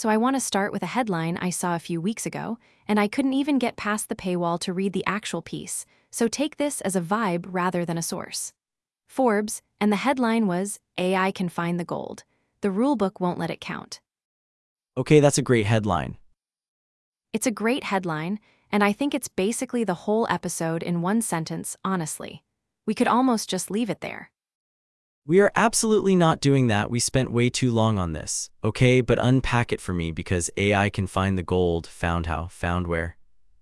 So I want to start with a headline I saw a few weeks ago, and I couldn't even get past the paywall to read the actual piece, so take this as a vibe rather than a source. Forbes, and the headline was, AI can find the gold. The rulebook won't let it count. Okay, that's a great headline. It's a great headline, and I think it's basically the whole episode in one sentence, honestly. We could almost just leave it there. We are absolutely not doing that. We spent way too long on this. Okay, but unpack it for me because AI can find the gold. Found how? Found where?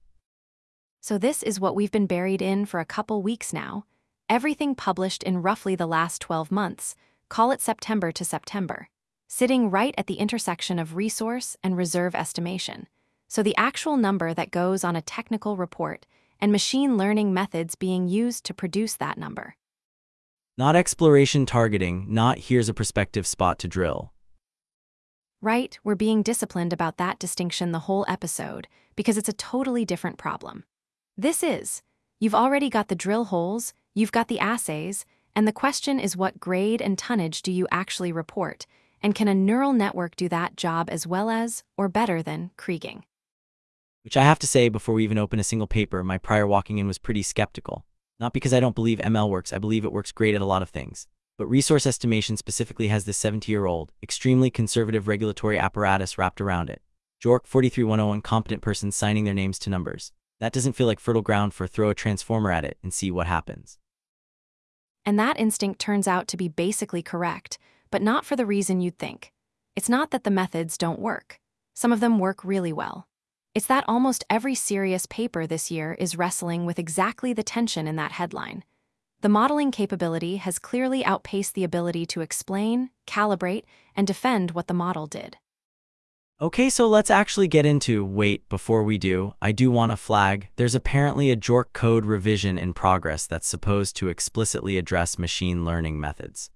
So this is what we've been buried in for a couple weeks now. Everything published in roughly the last 12 months, call it September to September, sitting right at the intersection of resource and reserve estimation. So the actual number that goes on a technical report and machine learning methods being used to produce that number. Not exploration targeting, not here's a prospective spot to drill. Right, we're being disciplined about that distinction the whole episode because it's a totally different problem. You've already got the drill holes, you've got the assays, and the question is what grade and tonnage do you actually report, and can a neural network do that job as well as, or better than, kriging? Which I have to say, before we even open a single paper, my prior walking in was pretty skeptical. Not because I don't believe ML works, I believe it works great at a lot of things. But resource estimation specifically has this 70-year-old, extremely conservative regulatory apparatus wrapped around it. JORC 43101 competent persons signing their names to numbers. That doesn't feel like fertile ground for throw a transformer at it and see what happens. And that instinct turns out to be basically correct, but not for the reason you'd think. It's not that the methods don't work. Some of them work really well. It's that almost every serious paper this year is wrestling with exactly the tension in that headline. The modeling capability has clearly outpaced the ability to explain, calibrate, and defend what the model did. Okay, so let's actually get into, wait, before we do, I do want to flag, there's apparently a JORC code revision in progress that's supposed to explicitly address machine learning methods.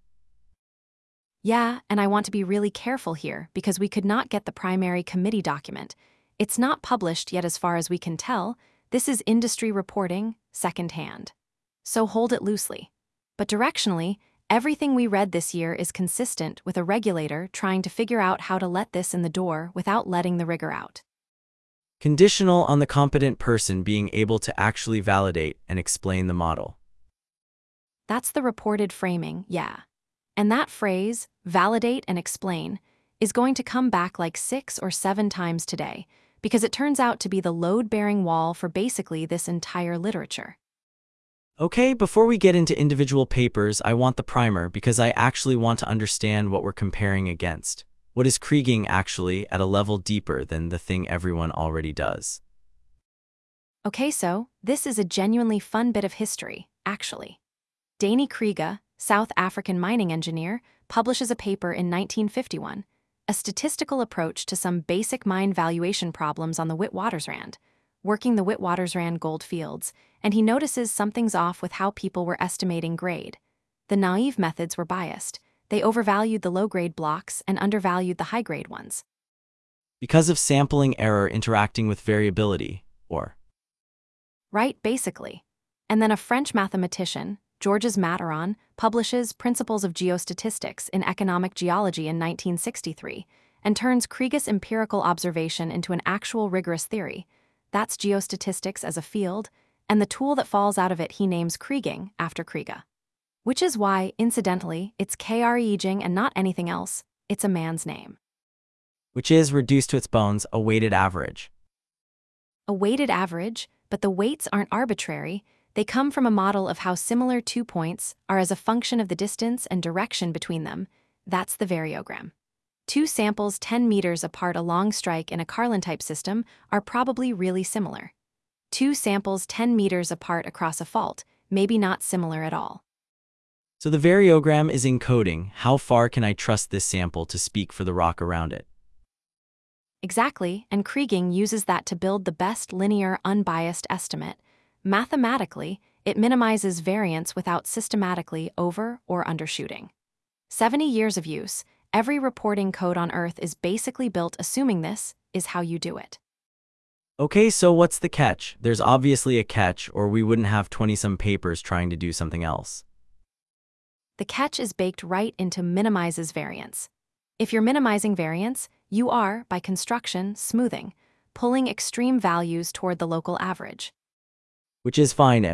Yeah, and I want to be really careful here because we could not get the primary committee document. It's not published yet as far as we can tell. This is industry reporting, secondhand. So hold it loosely. But directionally, everything we read this year is consistent with a regulator trying to figure out how to let this in the door without letting the rigor out. Conditional on the competent person being able to actually validate and explain the model. That's the reported framing, yeah. And that phrase, validate and explain, is going to come back like 6 or 7 times today, because it turns out to be the load-bearing wall for basically this entire literature. Okay, before we get into individual papers, I want the primer because I actually want to understand what we're comparing against. What is kriging actually at a level deeper than the thing everyone already does? Okay, so this is a genuinely fun bit of history, actually. Dani Krige, South African mining engineer, publishes a paper in 1951, a statistical approach to some basic mine valuation problems on the Witwatersrand, working the Witwatersrand gold fields, and he notices something's off with how people were estimating grade. The naive methods were biased. They overvalued the low-grade blocks and undervalued the high-grade ones. Because of sampling error interacting with variability, or? Right, basically. And then a French mathematician, Georges Matterhorn, publishes Principles of Geostatistics in Economic Geology in 1963 and turns Krige's empirical observation into an actual rigorous theory. That's geostatistics as a field, and the tool that falls out of it he names kriging after Krige. Which is why, incidentally, it's kriging and not anything else. It's a man's name. Which is, reduced to its bones, a weighted average. A weighted average, but the weights aren't arbitrary. They come from a model of how similar 2 points are as a function of the distance and direction between them. That's the variogram. 2 samples 10 meters apart along strike in a Carlin-type system are probably really similar. 2 samples 10 meters apart across a fault, maybe not similar at all. So the variogram is encoding how far can I trust this sample to speak for the rock around it. Exactly, and kriging uses that to build the best linear, unbiased estimate. Mathematically, it minimizes variance without systematically over- or undershooting. 70 years of use, every reporting code on Earth is basically built assuming this is how you do it. Okay, so what's the catch? There's obviously a catch, or we wouldn't have 20-some papers trying to do something else. The catch is baked right into minimizes variance. If you're minimizing variance, You are, by construction, smoothing, pulling extreme values toward the local average. Which is fine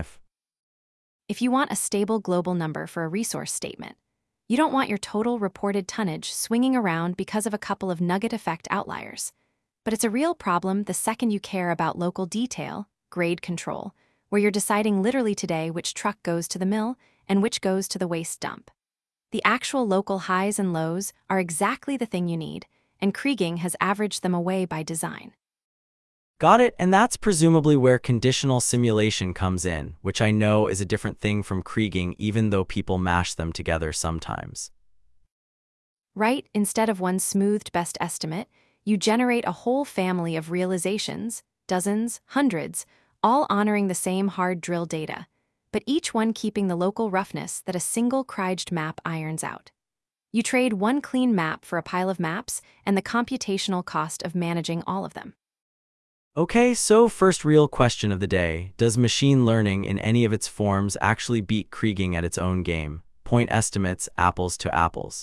If you want a stable global number for a resource statement, you don't want your total reported tonnage swinging around because of a couple of nugget effect outliers. But it's a real problem the second you care about local detail, grade control, where you're deciding literally today which truck goes to the mill and which goes to the waste dump. The actual local highs and lows are exactly the thing you need, and Krieging has averaged them away by design. Got it, and that's presumably where conditional simulation comes in, which I know is a different thing from Krieging even though people mash them together sometimes. Right, instead of one smoothed best estimate, you generate a whole family of realizations, dozens, hundreds, all honoring the same hard drill data, but each one keeping the local roughness that a single Kriged map irons out. You trade one clean map for a pile of maps and the computational cost of managing all of them. Okay, so first real question of the day, does machine learning in any of its forms actually beat Krieging at its own game? Point estimates, apples to apples.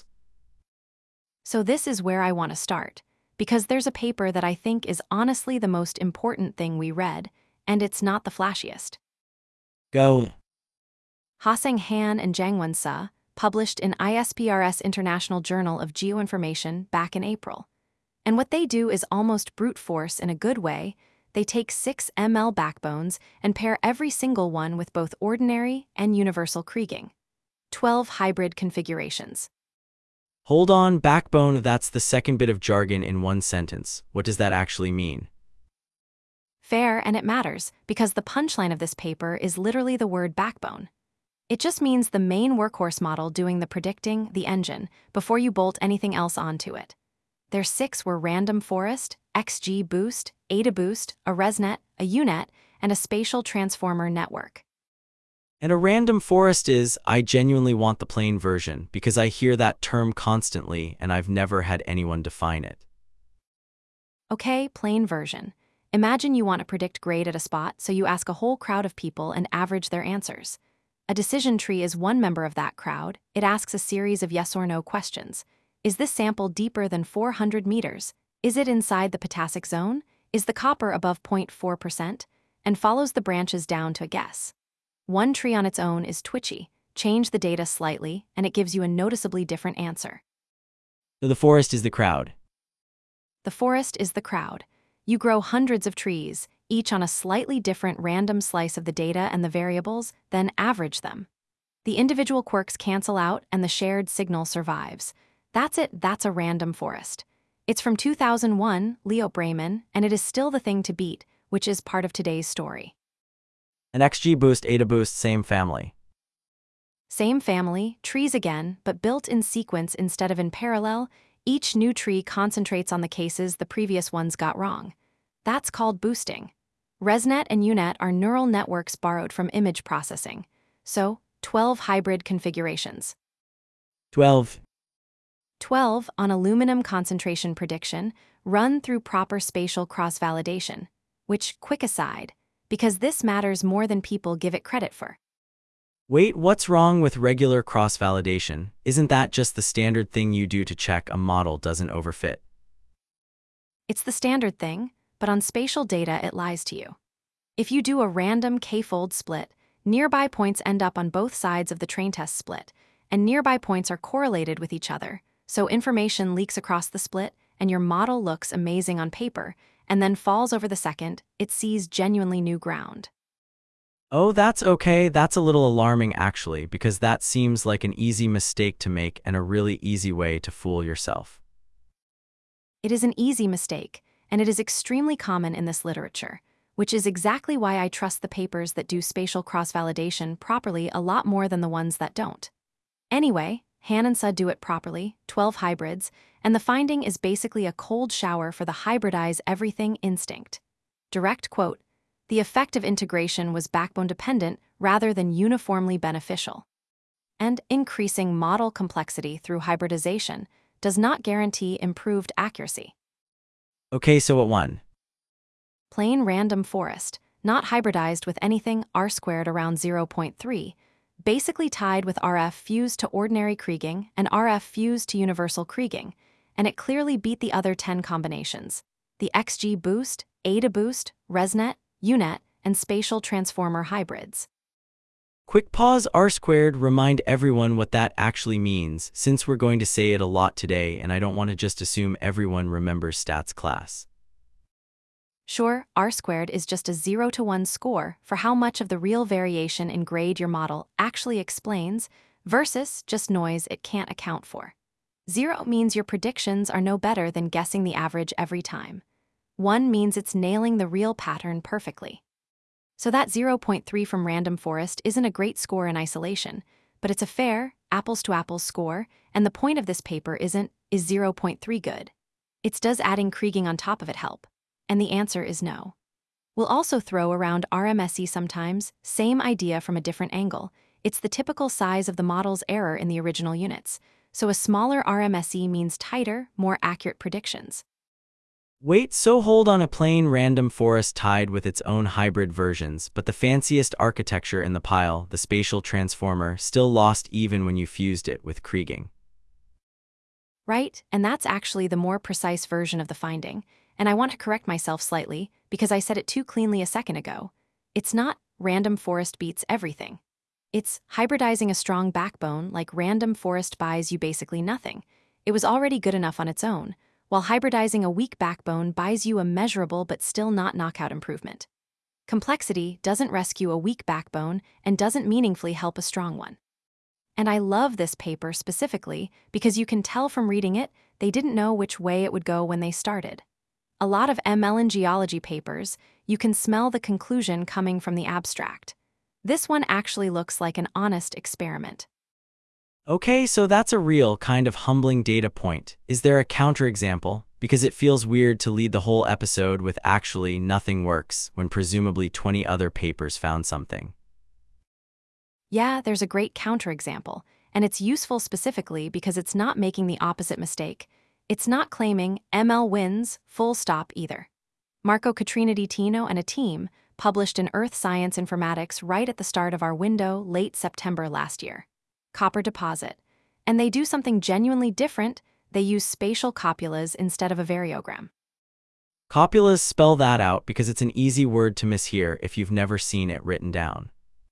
So this is where I want to start, because there's a paper that I think is honestly the most important thing we read, and it's not the flashiest. Go. Ha-Seng Han and Jiangwen Sa published in ISPRS International Journal of Geoinformation back in April. And what they do is almost brute force in a good way. They take 6 ML backbones and pair every single one with both ordinary and universal Krieging. 12 hybrid configurations. Hold on, backbone, that's the second bit of jargon in one sentence. What does that actually mean? Fair, and it matters, because the punchline of this paper is literally the word backbone. It just means the main workhorse model doing the predicting, the engine, before you bolt anything else onto it. Their 6 were Random Forest, XGBoost, AdaBoost, a ResNet, a UNet, and a Spatial Transformer Network. And a random forest is, I genuinely want the plain version, because I hear that term constantly and I've never had anyone define it. Okay, plain version. Imagine you want to predict grade at a spot, so you ask a whole crowd of people and average their answers. A decision tree is one member of that crowd. It asks a series of yes or no questions. Is this sample deeper than 400 meters? Is it inside the potassic zone? Is the copper above 0.4%? And follows the branches down to a guess. One tree on its own is twitchy. Change the data slightly, and it gives you a noticeably different answer. So the forest is the crowd. The forest is the crowd. You grow hundreds of trees, each on a slightly different random slice of the data and the variables, then average them. The individual quirks cancel out and the shared signal survives. That's it, that's a random forest. It's from 2001, Leo Brayman, and it is still the thing to beat, which is part of today's story. An XGBoost, AdaBoost, same family. Same family, trees again, but built in sequence instead of in parallel. Each new tree concentrates on the cases the previous ones got wrong. That's called boosting. ResNet and UNet are neural networks borrowed from image processing. So, 12 hybrid configurations. 12. 12 on aluminum concentration prediction run through proper spatial cross-validation, which, quick aside, because this matters more than people give it credit for. Wait, what's wrong with regular cross-validation? Isn't that just the standard thing you do to check a model doesn't overfit? It's the standard thing, but on spatial data it lies to you. If you do a random k-fold split, nearby points end up on both sides of the train test split, and nearby points are correlated with each other, so information leaks across the split, and your model looks amazing on paper, and then falls over the second it sees genuinely new ground. Oh, that's okay. That's a little alarming actually, because that seems like an easy mistake to make and a really easy way to fool yourself. It is an easy mistake, and it is extremely common in this literature, which is exactly why I trust the papers that do spatial cross-validation properly a lot more than the ones that don't. Anyway, Han and Sa do it properly, 12 hybrids, and the finding is basically a cold shower for the hybridize everything instinct. Direct quote, "The effect of integration was backbone-dependent rather than uniformly beneficial." And increasing model complexity through hybridization does not guarantee improved accuracy. Okay, so what won? Plain random forest, not hybridized with anything R² around 0.3, basically tied with RF fused to ordinary Krieging and RF fused to universal Krieging, and it clearly beat the other 10 combinations: the XG Boost, ADA Boost, ResNet, UNet, and Spatial Transformer hybrids. Quick pause. R-squared, remind everyone what that actually means, since we're going to say it a lot today and I don't want to just assume everyone remembers stats class. Sure, R-squared is just a 0 to 1 score for how much of the real variation in grade your model actually explains versus just noise it can't account for. 0 means your predictions are no better than guessing the average every time. 1 means it's nailing the real pattern perfectly. So that 0.3 from Random Forest isn't a great score in isolation, but it's a fair, apples-to-apples score, and the point of this paper isn't, is 0.3 good? It's does adding kriging on top of it help? And the answer is no. We'll also throw around RMSE sometimes, same idea from a different angle. It's the typical size of the model's error in the original units, so a smaller RMSE means tighter, more accurate predictions. Wait, so hold on. A plain Random Forest tied with its own hybrid versions, but the fanciest architecture in the pile, the Spatial Transformer, still lost even when you fused it with kriging. Right, and that's actually the more precise version of the finding, and I want to correct myself slightly because I said it too cleanly a second ago. It's not Random Forest beats everything. It's hybridizing a strong backbone like Random Forest buys you basically nothing. It was already good enough on its own, while hybridizing a weak backbone buys you a measurable but still not knockout improvement. Complexity doesn't rescue a weak backbone and doesn't meaningfully help a strong one. And I love this paper specifically because you can tell from reading it they didn't know which way it would go when they started. A lot of ML and geology papers, you can smell the conclusion coming from the abstract. This one actually looks like an honest experiment. Okay, so that's a real kind of humbling data point. Is there a counterexample? Because it feels weird to lead the whole episode with actually nothing works when presumably 20 other papers found something. Yeah, there's a great counterexample, and it's useful specifically because it's not making the opposite mistake. It's not claiming ML wins, full stop either. Marco Catriniti and a team published in Earth Science Informatics right at the start of our window late September last year. Copper deposit. And they do something genuinely different. They use spatial copulas instead of a variogram. Copulas, spell that out because it's an easy word to mishear if you've never seen it written down.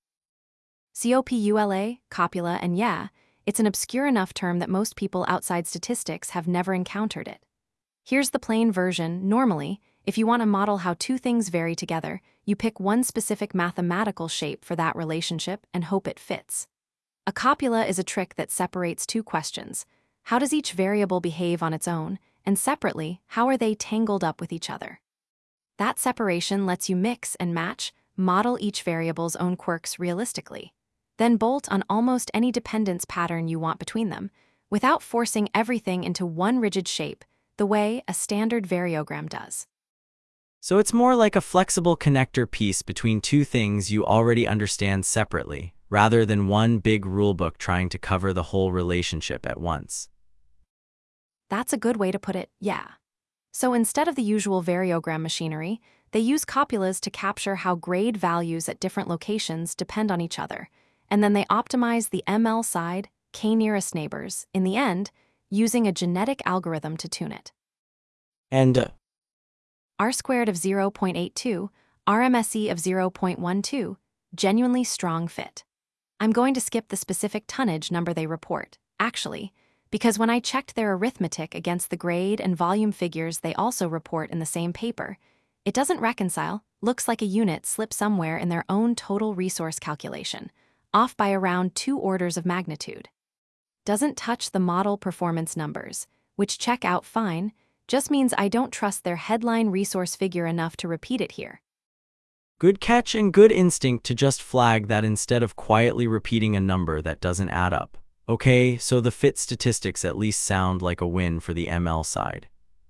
COPULA, copula, and yeah, it's an obscure enough term that most people outside statistics have never encountered it. Here's the plain version. Normally, if you want to model how two things vary together, you pick one specific mathematical shape for that relationship and hope it fits. A copula is a trick that separates two questions. How does each variable behave on its own? And separately, how are they tangled up with each other? That separation lets you mix and match, model each variable's own quirks realistically. Then bolt on almost any dependence pattern you want between them, without forcing everything into one rigid shape, the way a standard variogram does. So it's more like a flexible connector piece between two things you already understand separately, rather than one big rulebook trying to cover the whole relationship at once. That's a good way to put it, yeah. So instead of the usual variogram machinery, they use copulas to capture how grade values at different locations depend on each other, and then they optimize the ML side, k-nearest neighbors, in the end, using a genetic algorithm to tune it. And R-squared of 0.82, RMSE of 0.12, genuinely strong fit. I'm going to skip the specific tonnage number they report, actually, because when I checked their arithmetic against the grade and volume figures they also report in the same paper, it doesn't reconcile. Looks like a unit slipped somewhere in their own total resource calculation, off by around 2 orders of magnitude. Doesn't touch the model performance numbers, which check out fine, just means I don't trust their headline resource figure enough to repeat it here. good catch and good instinct to just flag that instead of quietly repeating a number that doesn't add up. Okay, so the fit statistics at least sound like a win for the ML side.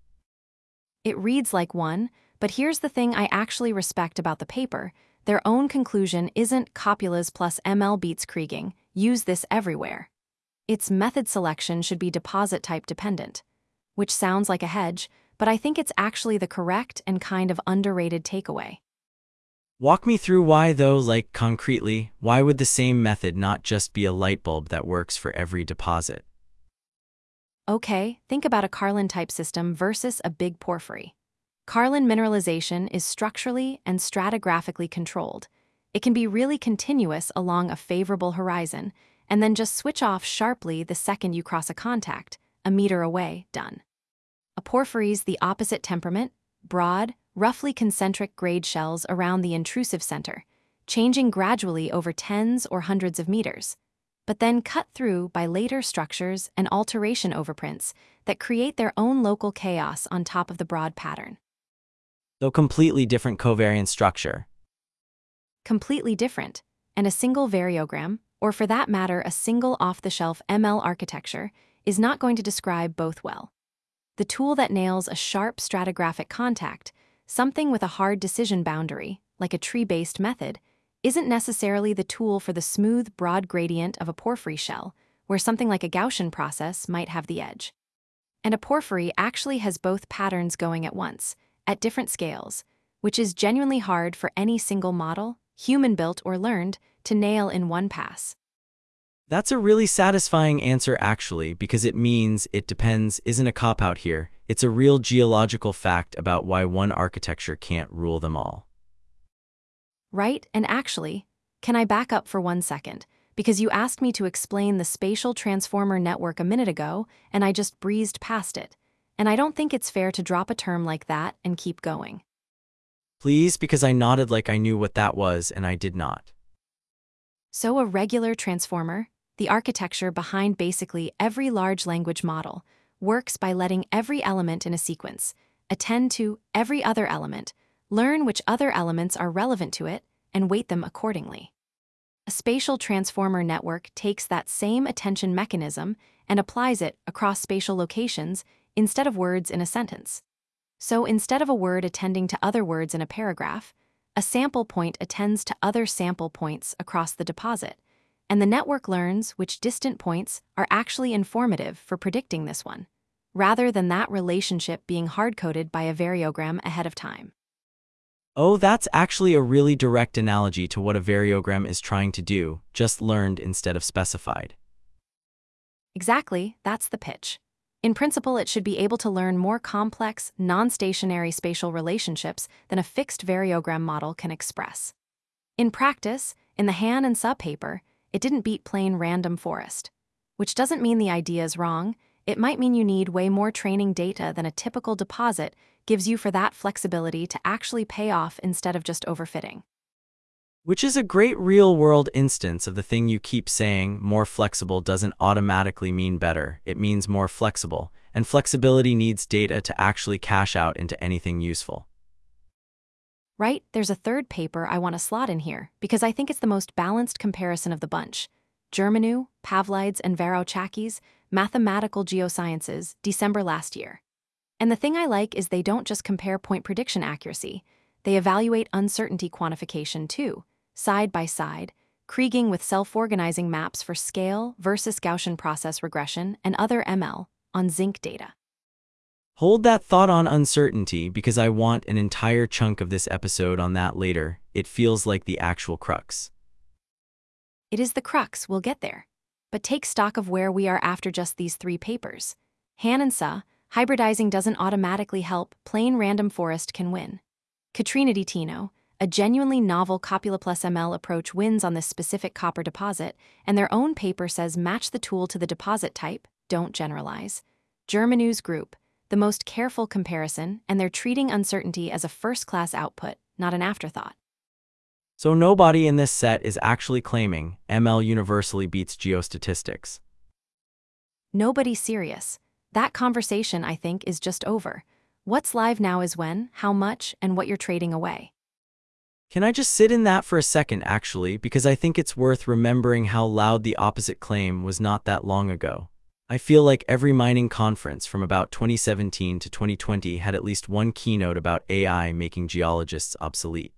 It reads like one, but here's the thing I actually respect about the paper. Their own conclusion isn't copulas plus ML beats kriging, use this everywhere. Its method selection should be deposit type dependent, which sounds like a hedge, but I think it's actually the correct and kind of underrated takeaway. Walk me through why though, like concretely, why would the same method not just be a light bulb that works for every deposit? Okay, think about a Carlin-type system versus a big porphyry. Carlin mineralization is structurally and stratigraphically controlled. It can be really continuous along a favorable horizon, and then just switch off sharply the second you cross a contact, a meter away, done. A porphyry's the opposite temperament, broad, roughly concentric grade shells around the intrusive center, changing gradually over tens or hundreds of meters, but then cut through by later structures and alteration overprints that create their own local chaos on top of the broad pattern. So completely different covariance structure. Completely different, and a single variogram, or for that matter a single off-the-shelf ML architecture, is not going to describe both well. The tool that nails a sharp stratigraphic contact, something with a hard decision boundary, like a tree-based method, isn't necessarily the tool for the smooth, broad gradient of a porphyry shell, where something like a Gaussian process might have the edge. And a porphyry actually has both patterns going at once, at different scales, which is genuinely hard for any single model, human-built or learned, to nail in one pass. That's a really satisfying answer actually, because it means it depends isn't a cop-out here. It's a real geological fact about why one architecture can't rule them all. Right, and actually, can I back up for 1 second? Because you asked me to explain the spatial transformer network a minute ago, and I just breezed past it. And I don't think it's fair to drop a term like that and keep going. Please, because I nodded like I knew what that was, and I did not. So a regular transformer, the architecture behind basically every large language model, works by letting every element in a sequence attend to every other element, learn which other elements are relevant to it, and weight them accordingly. A spatial transformer network takes that same attention mechanism and applies it across spatial locations instead of words in a sentence. So instead of a word attending to other words in a paragraph, a sample point attends to other sample points across the deposit, and the network learns which distant points are actually informative for predicting this one, rather than that relationship being hard-coded by a variogram ahead of time. Oh, that's actually a really direct analogy to what a variogram is trying to do, just learned instead of specified. Exactly, that's the pitch. In principle, it should be able to learn more complex, non-stationary spatial relationships than a fixed variogram model can express. In practice, in the Han and Suh paper, it didn't beat plain random forest. Which doesn't mean the idea is wrong. It might mean you need way more training data than a typical deposit gives you for that flexibility to actually pay off instead of just overfitting. Which is a great real-world instance of the thing you keep saying, more flexible doesn't automatically mean better, it means more flexible, and flexibility needs data to actually cash out into anything useful. Right, there's a third paper I want to slot in here because I think it's the most balanced comparison of the bunch. Germanu, Pavlides, and Varauchakis, Mathematical Geosciences, December last year. And the thing I like is they don't just compare point prediction accuracy, they evaluate uncertainty quantification too, side by side, kriging with self-organizing maps for scale versus Gaussian process regression and other ML on zinc data. Hold that thought on uncertainty because I want an entire chunk of this episode on that later. It feels like the actual crux. It is the crux, we'll get there. But take stock of where we are after just these 3 papers. Han and Suh, hybridizing doesn't automatically help, plain random forest can win. Katrina Di Tino, a genuinely novel copula plus ML approach wins on this specific copper deposit, and their own paper says match the tool to the deposit type, don't generalize. Germanu's group, the most careful comparison, and they're treating uncertainty as a first-class output, not an afterthought. So nobody in this set is actually claiming ML universally beats geostatistics. Nobody serious. That conversation, I think, is just over. What's live now is when, how much, and what you're trading away. Can I just sit in that for a second, actually, because I think it's worth remembering how loud the opposite claim was not that long ago. I feel like every mining conference from about 2017 to 2020 had at least one keynote about AI making geologists obsolete.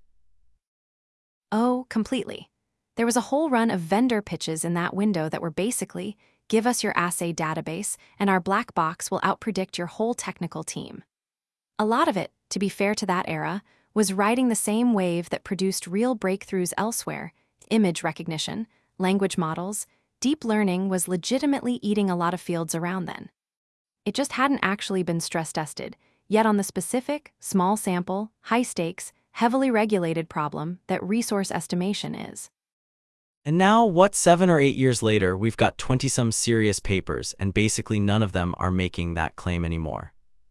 Oh, completely. There was a whole run of vendor pitches in that window that were basically, give us your assay database, and our black box will outpredict your whole technical team. A lot of it, to be fair to that era, was riding the same wave that produced real breakthroughs elsewhere: image recognition, language models. Deep learning was legitimately eating a lot of fields around then. It just hadn't actually been stress tested, yet on the specific, small sample, high stakes, heavily regulated problem that resource estimation is. And now, what, 7 or 8 years later, we've got 20-some serious papers, and basically none of them are making that claim anymore.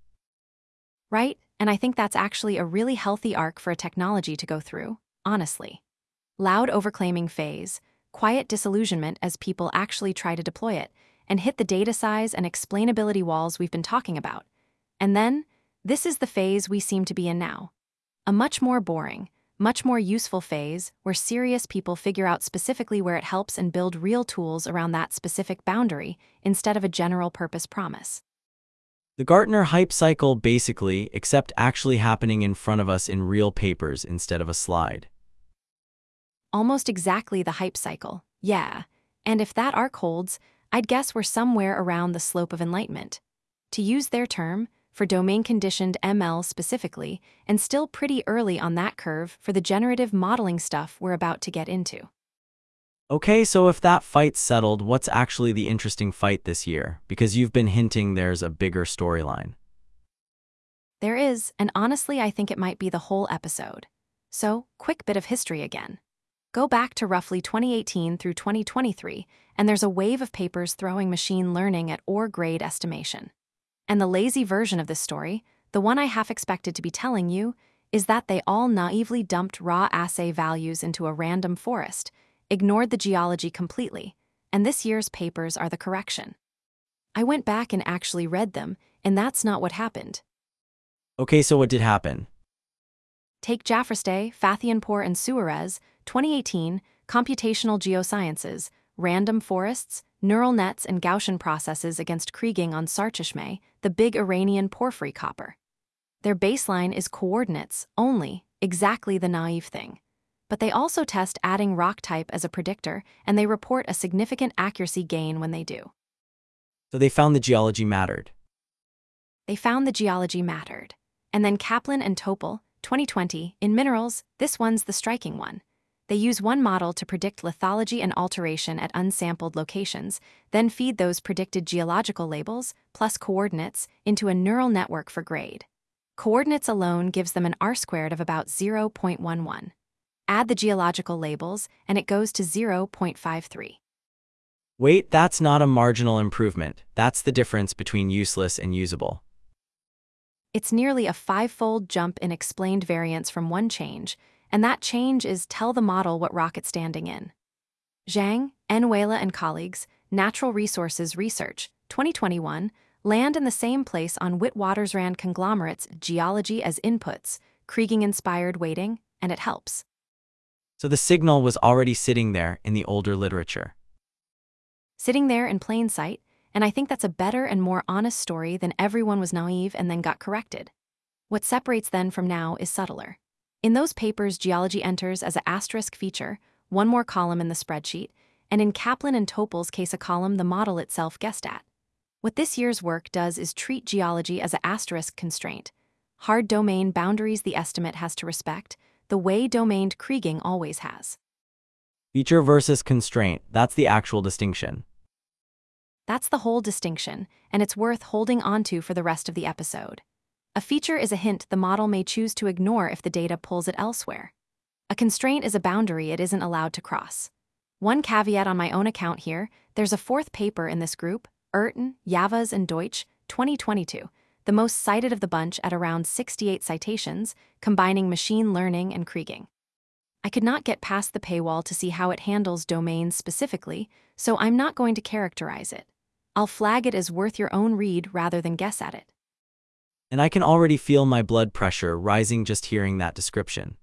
Right? And I think that's actually a really healthy arc for a technology to go through, honestly. Loud overclaiming phase, quiet disillusionment as people actually try to deploy it, and hit the data size and explainability walls we've been talking about. And then, this is the phase we seem to be in now. A much more boring, much more useful phase where serious people figure out specifically where it helps and build real tools around that specific boundary instead of a general-purpose promise. The Gartner hype cycle basically, except actually happening in front of us in real papers instead of a slide. Almost exactly the hype cycle, yeah. And if that arc holds, I'd guess we're somewhere around the slope of enlightenment. To use their term, for domain-conditioned ML specifically, and still pretty early on that curve for the generative modeling stuff we're about to get into. Okay, so if that fight's settled, what's actually the interesting fight this year? Because you've been hinting there's a bigger storyline. There is, and honestly I think it might be the whole episode. So, quick bit of history again. Go back to roughly 2018 through 2023, and there's a wave of papers throwing machine learning at OR-grade estimation. And the lazy version of this story, the one I half expected to be telling you, is that they all naively dumped raw assay values into a random forest, ignored the geology completely, and this year's papers are the correction. I went back and actually read them, and that's not what happened. Okay, so what did happen? Take Jaffrestay, Fathianpour, and Suarez, 2018, Computational Geosciences, Random Forests, Neural Nets and Gaussian Processes against kriging on Sarchishme, the big Iranian porphyry copper. Their baseline is coordinates only, exactly the naive thing. But they also test adding rock type as a predictor, and they report a significant accuracy gain when they do. So they found the geology mattered. They found the geology mattered. And then Kaplan and Topol, 2020, in minerals, this one's the striking one. They use one model to predict lithology and alteration at unsampled locations, then feed those predicted geological labels, plus coordinates, into a neural network for grade. Coordinates alone gives them an R-squared of about 0.11. Add the geological labels, and it goes to 0.53. Wait, that's not a marginal improvement. That's the difference between useless and usable. It's nearly a 5-fold jump in explained variance from one change, and that change is tell the model what rock it's standing in. Zhang, Enuela and colleagues, Natural Resources Research, 2021, land in the same place on Witwatersrand conglomerates geology as inputs, kriging-inspired weighting, and it helps. So the signal was already sitting there in the older literature. Sitting there in plain sight, and I think that's a better and more honest story than everyone was naive and then got corrected. What separates then from now is subtler. In those papers, geology enters as an asterisk feature, one more column in the spreadsheet, and in Kaplan and Topol's case a column the model itself guessed at. What this year's work does is treat geology as an asterisk constraint, hard domain boundaries the estimate has to respect, the way domained kriging always has. Feature versus constraint, that's the actual distinction. That's the whole distinction, and it's worth holding onto for the rest of the episode. A feature is a hint the model may choose to ignore if the data pulls it elsewhere. A constraint is a boundary it isn't allowed to cross. One caveat on my own account here, there's a fourth paper in this group, Erten, Javas and Deutsch, 2022, the most cited of the bunch at around 68 citations, combining machine learning and kriging. I could not get past the paywall to see how it handles domains specifically, so I'm not going to characterize it. I'll flag it as worth your own read rather than guess at it. And I can already feel my blood pressure rising just hearing that description.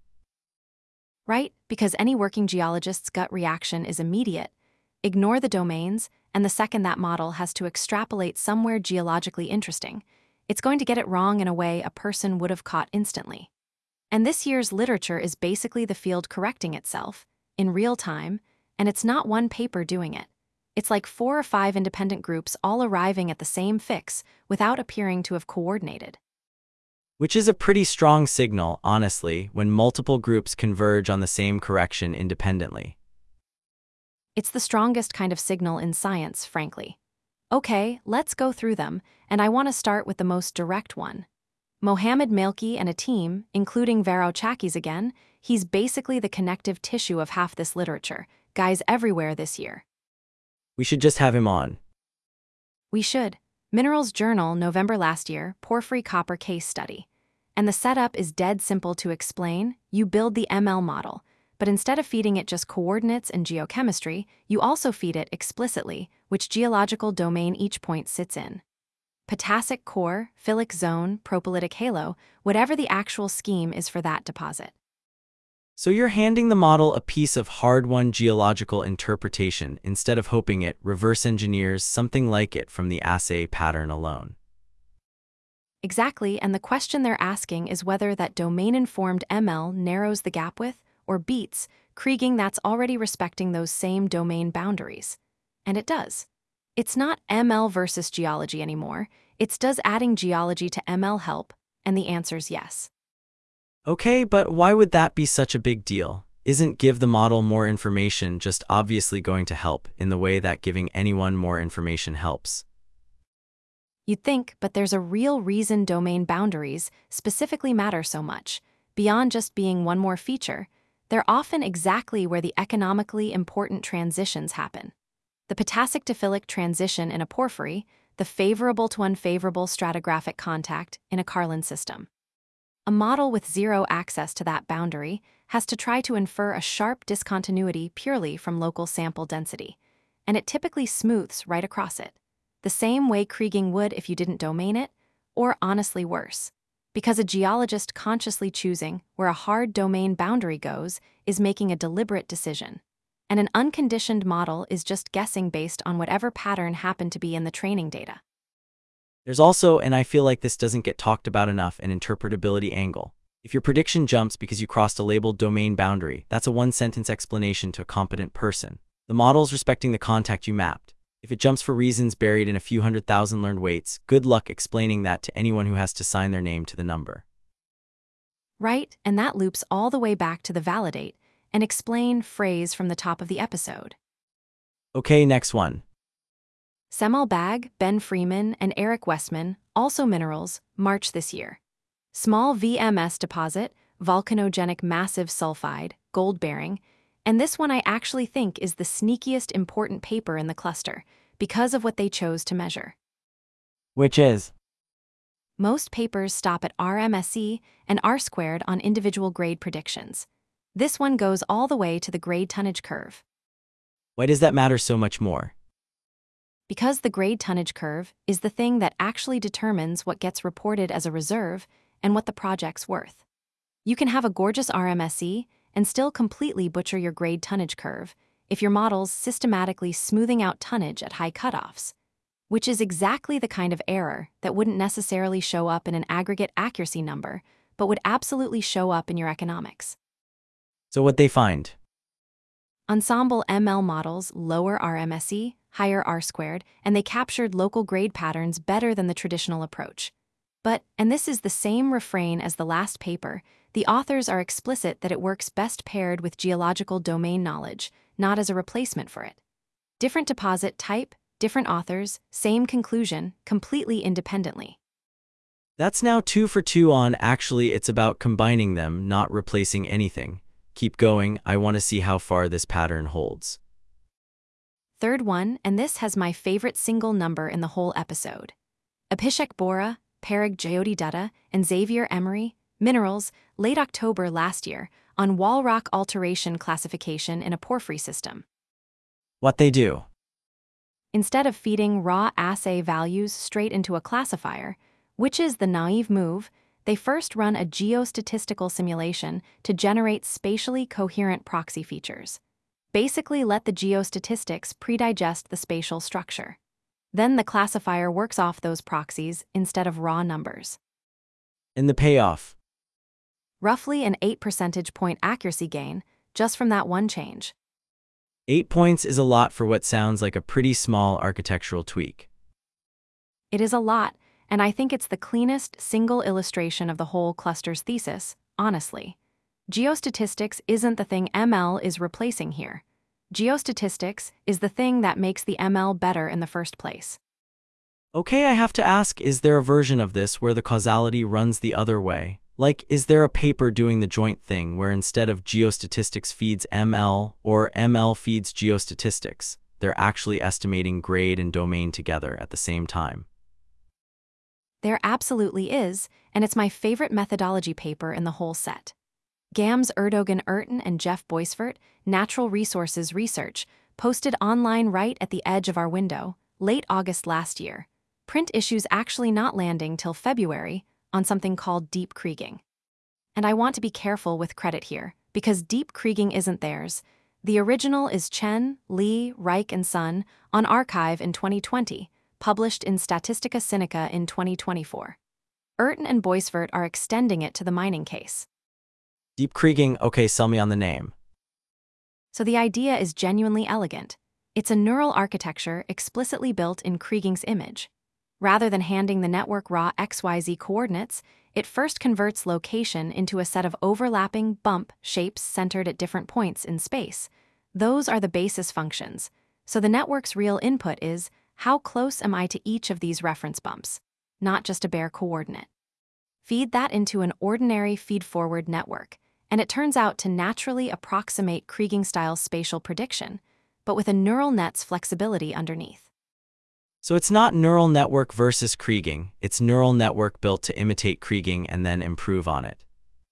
Right? Because any working geologist's gut reaction is immediate. Ignore the domains, and the second that model has to extrapolate somewhere geologically interesting, it's going to get it wrong in a way a person would have caught instantly. And this year's literature is basically the field correcting itself, in real time, and it's not one paper doing it. It's like 4 or 5 independent groups all arriving at the same fix without appearing to have coordinated. Which is a pretty strong signal, honestly, when multiple groups converge on the same correction independently. It's the strongest kind of signal in science, frankly. Okay, let's go through them, and I want to start with the most direct one. Mohamed Malki and a team, including Varoufakis again, he's basically the connective tissue of half this literature, guys everywhere this year. We should just have him on. We should. Minerals Journal, November last year, porphyry copper case study. And the setup is dead simple to explain. You build the ML model, but instead of feeding it just coordinates and geochemistry, you also feed it explicitly which geological domain each point sits in. Potassic core, phyllic zone, propylitic halo, whatever the actual scheme is for that deposit. So you're handing the model a piece of hard-won geological interpretation instead of hoping it reverse engineers something like it from the assay pattern alone. Exactly, and the question they're asking is whether that domain-informed ML narrows the gap with, or beats, kriging that's already respecting those same domain boundaries. And it does. It's not ML versus geology anymore, it's does adding geology to ML help, and the answer's yes. Okay, but why would that be such a big deal? Isn't give the model more information just obviously going to help in the way that giving anyone more information helps? You'd think, but there's a real reason domain boundaries specifically matter so much. Beyond just being one more feature, they're often exactly where the economically important transitions happen. The potassic to phyllic transition in a porphyry, the favorable to unfavorable stratigraphic contact in a Carlin system. A model with zero access to that boundary has to try to infer a sharp discontinuity purely from local sample density, and it typically smooths right across it, the same way kriging would if you didn't domain it, or honestly worse, because a geologist consciously choosing where a hard domain boundary goes is making a deliberate decision, and an unconditioned model is just guessing based on whatever pattern happened to be in the training data. There's also, and I feel like this doesn't get talked about enough, an interpretability angle. If your prediction jumps because you crossed a labeled domain boundary, that's a one-sentence explanation to a competent person. The model's respecting the contact you mapped. If it jumps for reasons buried in a few 100,000 learned weights, good luck explaining that to anyone who has to sign their name to the number. Right, and that loops all the way back to the validate and explain phrase from the top of the episode. Okay, next one. Semal Bag, Ben Freeman, and Eric Westman, also minerals, March this year. Small VMS deposit, volcanogenic massive sulfide, gold-bearing, and this one I actually think is the sneakiest important paper in the cluster because of what they chose to measure. Which is? Most papers stop at RMSE and R-squared on individual grade predictions. This one goes all the way to the grade tonnage curve. Why does that matter so much more? Because the grade tonnage curve is the thing that actually determines what gets reported as a reserve and what the project's worth. You can have a gorgeous RMSE and still completely butcher your grade tonnage curve if your model's systematically smoothing out tonnage at high cutoffs, which is exactly the kind of error that wouldn't necessarily show up in an aggregate accuracy number, but would absolutely show up in your economics. So what'd they find? Ensemble ML models lower RMSE, higher R-squared, and they captured local grade patterns better than the traditional approach. But, and this is the same refrain as the last paper, the authors are explicit that it works best paired with geological domain knowledge, not as a replacement for it. Different deposit type, different authors, same conclusion, completely independently. That's now 2 for 2 on actually it's about combining them, not replacing anything. Keep going, I want to see how far this pattern holds. Third one, and this has my favorite single number in the whole episode. Abhishek Bora, Parag Jyoti Dutta, and Xavier Emery, minerals, late October last year, on wall rock alteration classification in a porphyry system. What they do? Instead of feeding raw assay values straight into a classifier, which is the naive move, they first run a geostatistical simulation to generate spatially coherent proxy features. Basically let the geostatistics predigest the spatial structure. Then the classifier works off those proxies instead of raw numbers. And the payoff? Roughly an 8 percentage point accuracy gain, just from that one change. 8 points is a lot for what sounds like a pretty small architectural tweak. It is a lot, and I think it's the cleanest single illustration of the whole cluster's thesis, honestly. Geostatistics isn't the thing ML is replacing here. Geostatistics is the thing that makes the ML better in the first place. Okay, I have to ask, is there a version of this where the causality runs the other way? Like, is there a paper doing the joint thing where instead of geostatistics feeds ML or ML feeds geostatistics, they're actually estimating grade and domain together at the same time? There absolutely is, and it's my favorite methodology paper in the whole set. Gams Erdogan Erten and Jeff Boisvert, Natural Resources Research, posted online right at the edge of our window, late August last year. Print issues actually not landing till February on something called deep kriging. And I want to be careful with credit here, because deep kriging isn't theirs. The original is Chen, Li, Reich and Son on arXiv in 2020, published in Statistica Sinica in 2024. Erten and Boisvert are extending it to the mining case. Deep kriging, okay, sell me on the name. So the idea is genuinely elegant. It's a neural architecture explicitly built in Kriging's image. Rather than handing the network raw XYZ coordinates, it first converts location into a set of overlapping bump shapes centered at different points in space. Those are the basis functions. So the network's real input is, how close am I to each of these reference bumps? Not just a bare coordinate. Feed that into an ordinary feed-forward network, and it turns out to naturally approximate Kriging-style spatial prediction, but with a neural net's flexibility underneath. So it's not neural network versus kriging, it's neural network built to imitate kriging and then improve on it.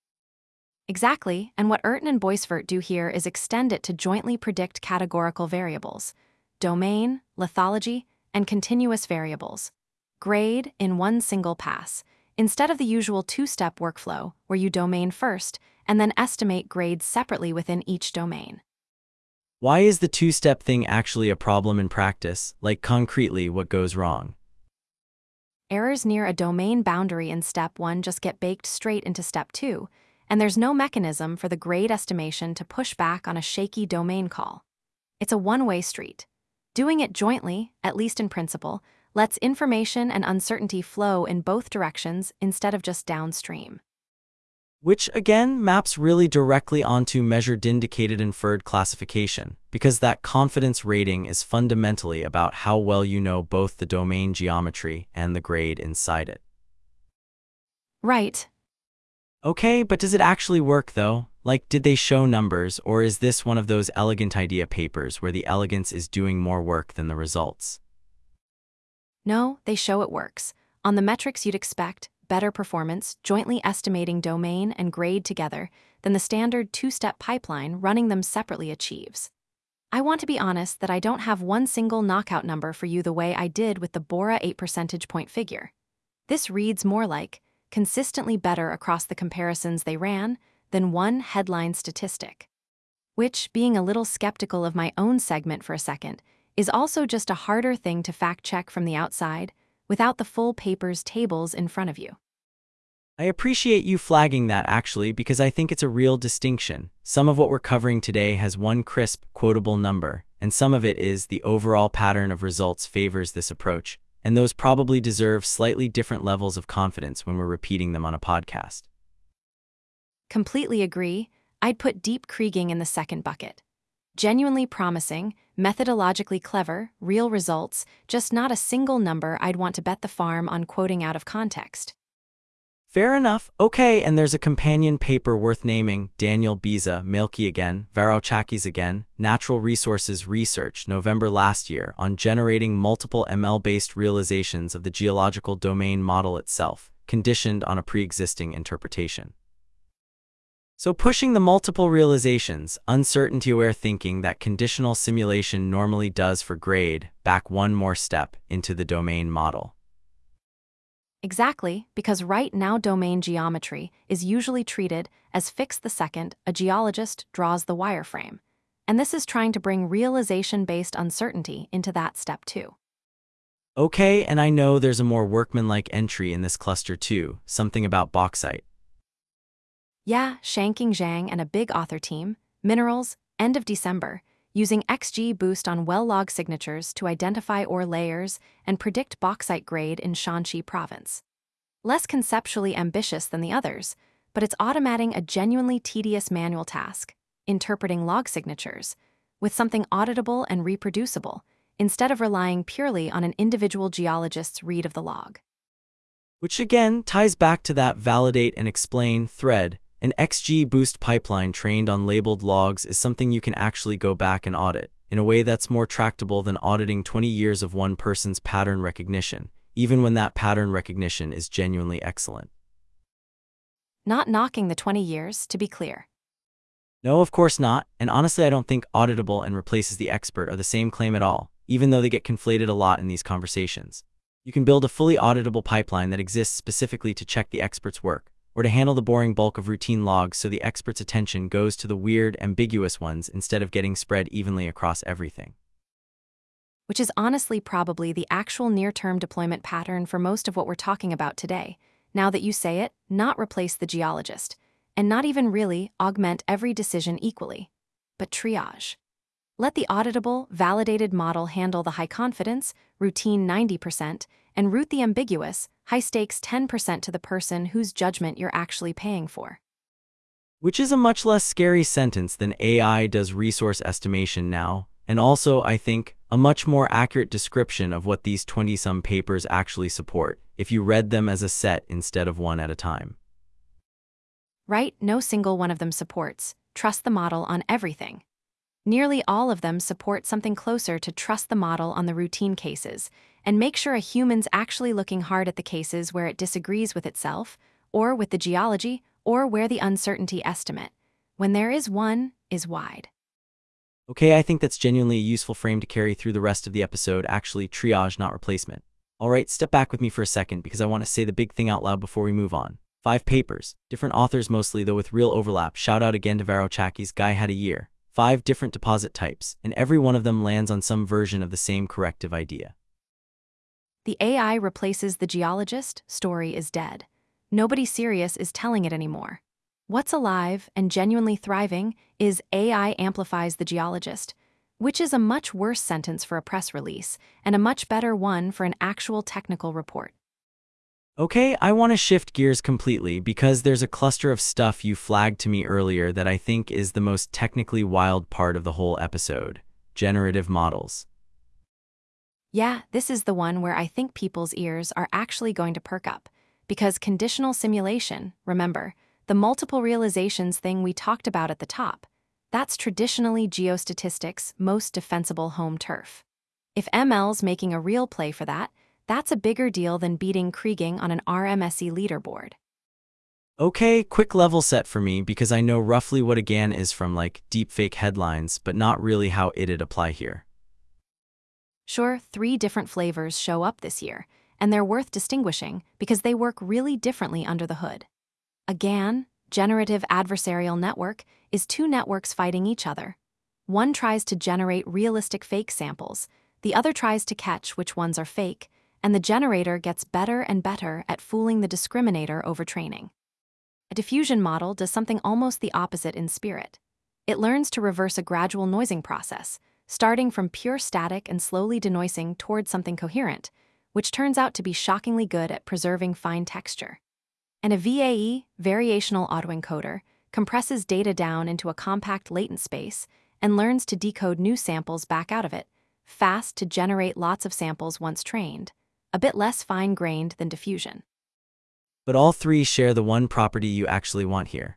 Exactly, and what Erten and Boisvert do here is extend it to jointly predict categorical variables, domain, lithology, and continuous variables, grade in one single pass, instead of the usual two-step workflow where you domain first and then estimate grades separately within each domain. Why is the two-step thing actually a problem in practice? Like, concretely, what goes wrong? Errors near a domain boundary in Step 1 just get baked straight into Step 2, and there's no mechanism for the grade estimation to push back on a shaky domain call. It's a one-way street. Doing it jointly, at least in principle, lets information and uncertainty flow in both directions instead of just downstream. Which, again, maps really directly onto measured indicated inferred classification, because that confidence rating is fundamentally about how well you know both the domain geometry and the grade inside it. Right. Okay, but does it actually work, though? Like, did they show numbers, or is this one of those elegant idea papers where the elegance is doing more work than the results? No, they show it works. On the metrics you'd expect, better performance, jointly estimating domain and grade together than the standard two-step pipeline running them separately achieves. I want to be honest that I don't have one single knockout number for you the way I did with the Bora 8 percentage point figure. This reads more like consistently better across the comparisons they ran than one headline statistic. Which, being a little skeptical of my own segment for a second, is also just a harder thing to fact-check from the outside without the full paper's tables in front of you. I appreciate you flagging that, actually, because I think it's a real distinction. Some of what we're covering today has one crisp, quotable number, and some of it is the overall pattern of results favors this approach, and those probably deserve slightly different levels of confidence when we're repeating them on a podcast. Completely agree. I'd put deep kriging in the second bucket. Genuinely promising, methodologically clever, real results, just not a single number I'd want to bet the farm on quoting out of context. Fair enough. Okay, and there's a companion paper worth naming, Daniel Biza, Mielke again, Varouchakis again, Natural Resources Research, November last year, on generating multiple ML-based realizations of the geological domain model itself, conditioned on a pre-existing interpretation. So pushing the multiple realizations, uncertainty-aware thinking that conditional simulation normally does for grade, back one more step into the domain model. Exactly, because right now domain geometry is usually treated as fix the second a geologist draws the wireframe, and this is trying to bring realization-based uncertainty into that step too. Okay, and I know there's a more workmanlike entry in this cluster too, something about bauxite. Yeah, Shanking Zhang and a big author team, Minerals, end of December, using XGBoost on well log signatures to identify ore layers and predict bauxite grade in Shanxi province. Less conceptually ambitious than the others, but it's automating a genuinely tedious manual task, interpreting log signatures, with something auditable and reproducible, instead of relying purely on an individual geologist's read of the log. Which again ties back to that validate and explain thread. An XGBoost pipeline trained on labeled logs is something you can actually go back and audit, in a way that's more tractable than auditing 20 years of one person's pattern recognition, even when that pattern recognition is genuinely excellent. Not knocking the 20 years, to be clear. No, of course not, and honestly I don't think auditable and replaces the expert are the same claim at all, even though they get conflated a lot in these conversations. You can build a fully auditable pipeline that exists specifically to check the expert's work, or to handle the boring bulk of routine logs so the expert's attention goes to the weird, ambiguous ones instead of getting spread evenly across everything. Which is honestly probably the actual near-term deployment pattern for most of what we're talking about today. Now that you say it, not replace the geologist, and not even really augment every decision equally, but triage. Let the auditable, validated model handle the high-confidence, routine 90%, and route the ambiguous, high-stakes 10% to the person whose judgment you're actually paying for. Which is a much less scary sentence than AI does resource estimation now, and also, I think, a much more accurate description of what these 20-some papers actually support, if you read them as a set instead of one at a time. Right, no single one of them supports trust the model on everything. Nearly all of them support something closer to trust the model on the routine cases, and make sure a human's actually looking hard at the cases where it disagrees with itself, or with the geology, or where the uncertainty estimate, when there is one, is wide. Okay, I think that's genuinely a useful frame to carry through the rest of the episode, actually triage, not replacement. Alright, step back with me for a second because I want to say the big thing out loud before we move on. 5 papers, different authors mostly though with real overlap. Shout out again to Varochaki's Guy Had a Year. 5 different deposit types, and every one of them lands on some version of the same corrective idea. The AI replaces the geologist story is dead. Nobody serious is telling it anymore. What's alive and genuinely thriving is AI amplifies the geologist, which is a much worse sentence for a press release and a much better one for an actual technical report. Okay, I want to shift gears completely because there's a cluster of stuff you flagged to me earlier that I think is the most technically wild part of the whole episode: generative models. Yeah, this is the one where I think people's ears are actually going to perk up, because conditional simulation, remember, the multiple realizations thing we talked about at the top, that's traditionally geostatistics' most defensible home turf. If ML's making a real play for that, that's a bigger deal than beating Krieging on an RMSE leaderboard. Okay, quick level set for me because I know roughly what a GAN is from like deepfake headlines, but not really how it'd apply here. Sure, 3 different flavors show up this year, and they're worth distinguishing because they work really differently under the hood. A GAN, generative adversarial network, is 2 networks fighting each other. One tries to generate realistic fake samples, the other tries to catch which ones are fake, and the generator gets better and better at fooling the discriminator over training. A diffusion model does something almost the opposite in spirit. It learns to reverse a gradual noising process, starting from pure static and slowly denoising towards something coherent, which turns out to be shockingly good at preserving fine texture. And a VAE, variational autoencoder, compresses data down into a compact latent space and learns to decode new samples back out of it, fast to generate lots of samples once trained, a bit less fine-grained than diffusion. But all 3 share the one property you actually want here.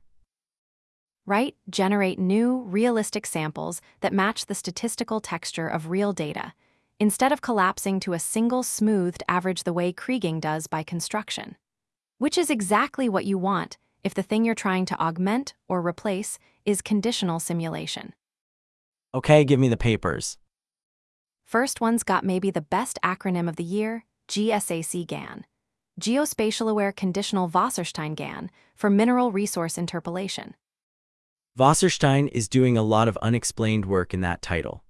Right? Generate new, realistic samples that match the statistical texture of real data, instead of collapsing to a single smoothed average the way Krieging does by construction. Which is exactly what you want if the thing you're trying to augment or replace is conditional simulation. Okay, give me the papers. First one's got maybe the best acronym of the year, GSAC GAN. Geospatial Aware Conditional Wasserstein GAN for mineral resource interpolation. Wasserstein is doing a lot of unexplained work in that title.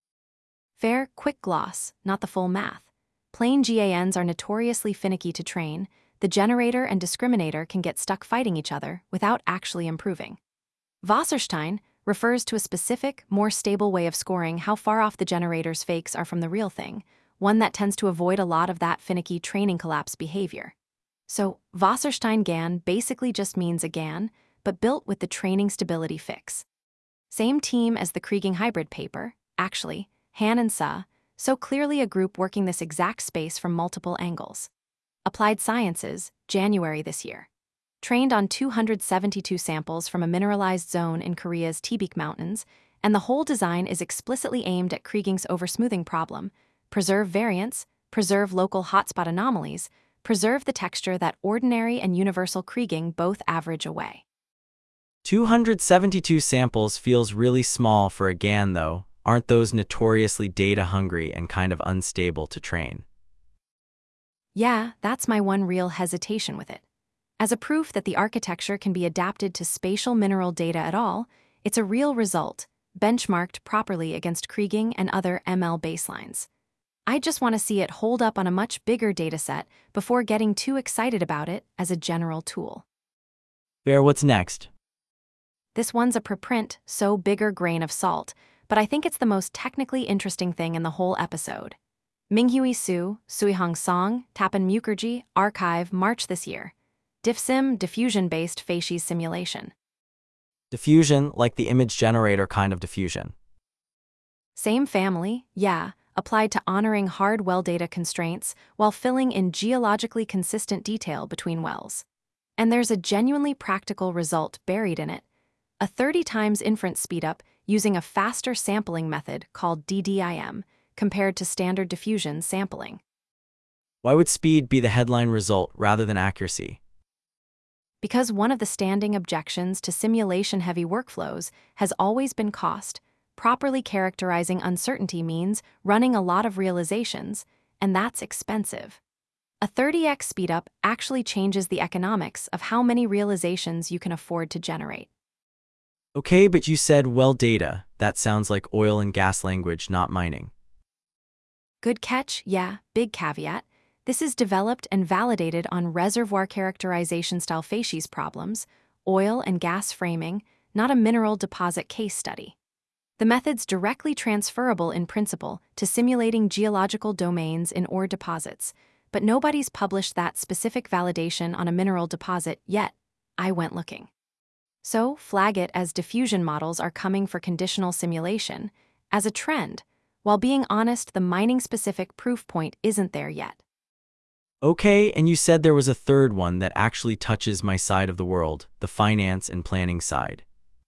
Fair, quick gloss, not the full math. Plain GANs are notoriously finicky to train. The generator and discriminator can get stuck fighting each other without actually improving. Wasserstein refers to a specific, more stable way of scoring how far off the generator's fakes are from the real thing, one that tends to avoid a lot of that finicky training collapse behavior. So, Wasserstein GAN basically just means a GAN, but built with the training stability fix. Same team as the Krieging hybrid paper, actually, Han and Sa, So clearly a group working this exact space from multiple angles. Applied Sciences, January this year. Trained on 272 samples from a mineralized zone in Korea's Taebaek Mountains, and the whole design is explicitly aimed at Krieging's oversmoothing problem, preserve variance, preserve local hotspot anomalies, preserve the texture that ordinary and universal Krieging both average away. 272 samples feels really small for a GAN though. Aren't those notoriously data-hungry and kind of unstable to train? Yeah, that's my one real hesitation with it. As a proof that the architecture can be adapted to spatial mineral data at all, it's a real result, benchmarked properly against Krieging and other ML baselines. I just want to see it hold up on a much bigger dataset before getting too excited about it as a general tool. Fair, what's next? This one's a preprint, so bigger grain of salt, but I think it's the most technically interesting thing in the whole episode. Minghui Su, Suihong Song, Tapan Mukherjee, Archive, March this year. DiffSim, diffusion-based facies simulation. Diffusion, like the image generator kind of diffusion. Same family, yeah, applied to honoring hard well data constraints while filling in geologically consistent detail between wells. And there's a genuinely practical result buried in it. A 30 times inference speedup using a faster sampling method called DDIM, compared to standard diffusion sampling. Why would speed be the headline result rather than accuracy? Because one of the standing objections to simulation-heavy workflows has always been cost. Properly characterizing uncertainty means running a lot of realizations, and that's expensive. A 30x speedup actually changes the economics of how many realizations you can afford to generate. Okay, but you said well data. That sounds like oil and gas language, not mining. Good catch, yeah, big caveat. This is developed and validated on reservoir characterization style facies problems, oil and gas framing, not a mineral deposit case study. The method's directly transferable in principle to simulating geological domains in ore deposits, but nobody's published that specific validation on a mineral deposit yet. I went looking. So flag it as diffusion models are coming for conditional simulation, as a trend, while being honest, the mining-specific proof point isn't there yet. Okay, and you said there was a third one that actually touches my side of the world, the finance and planning side.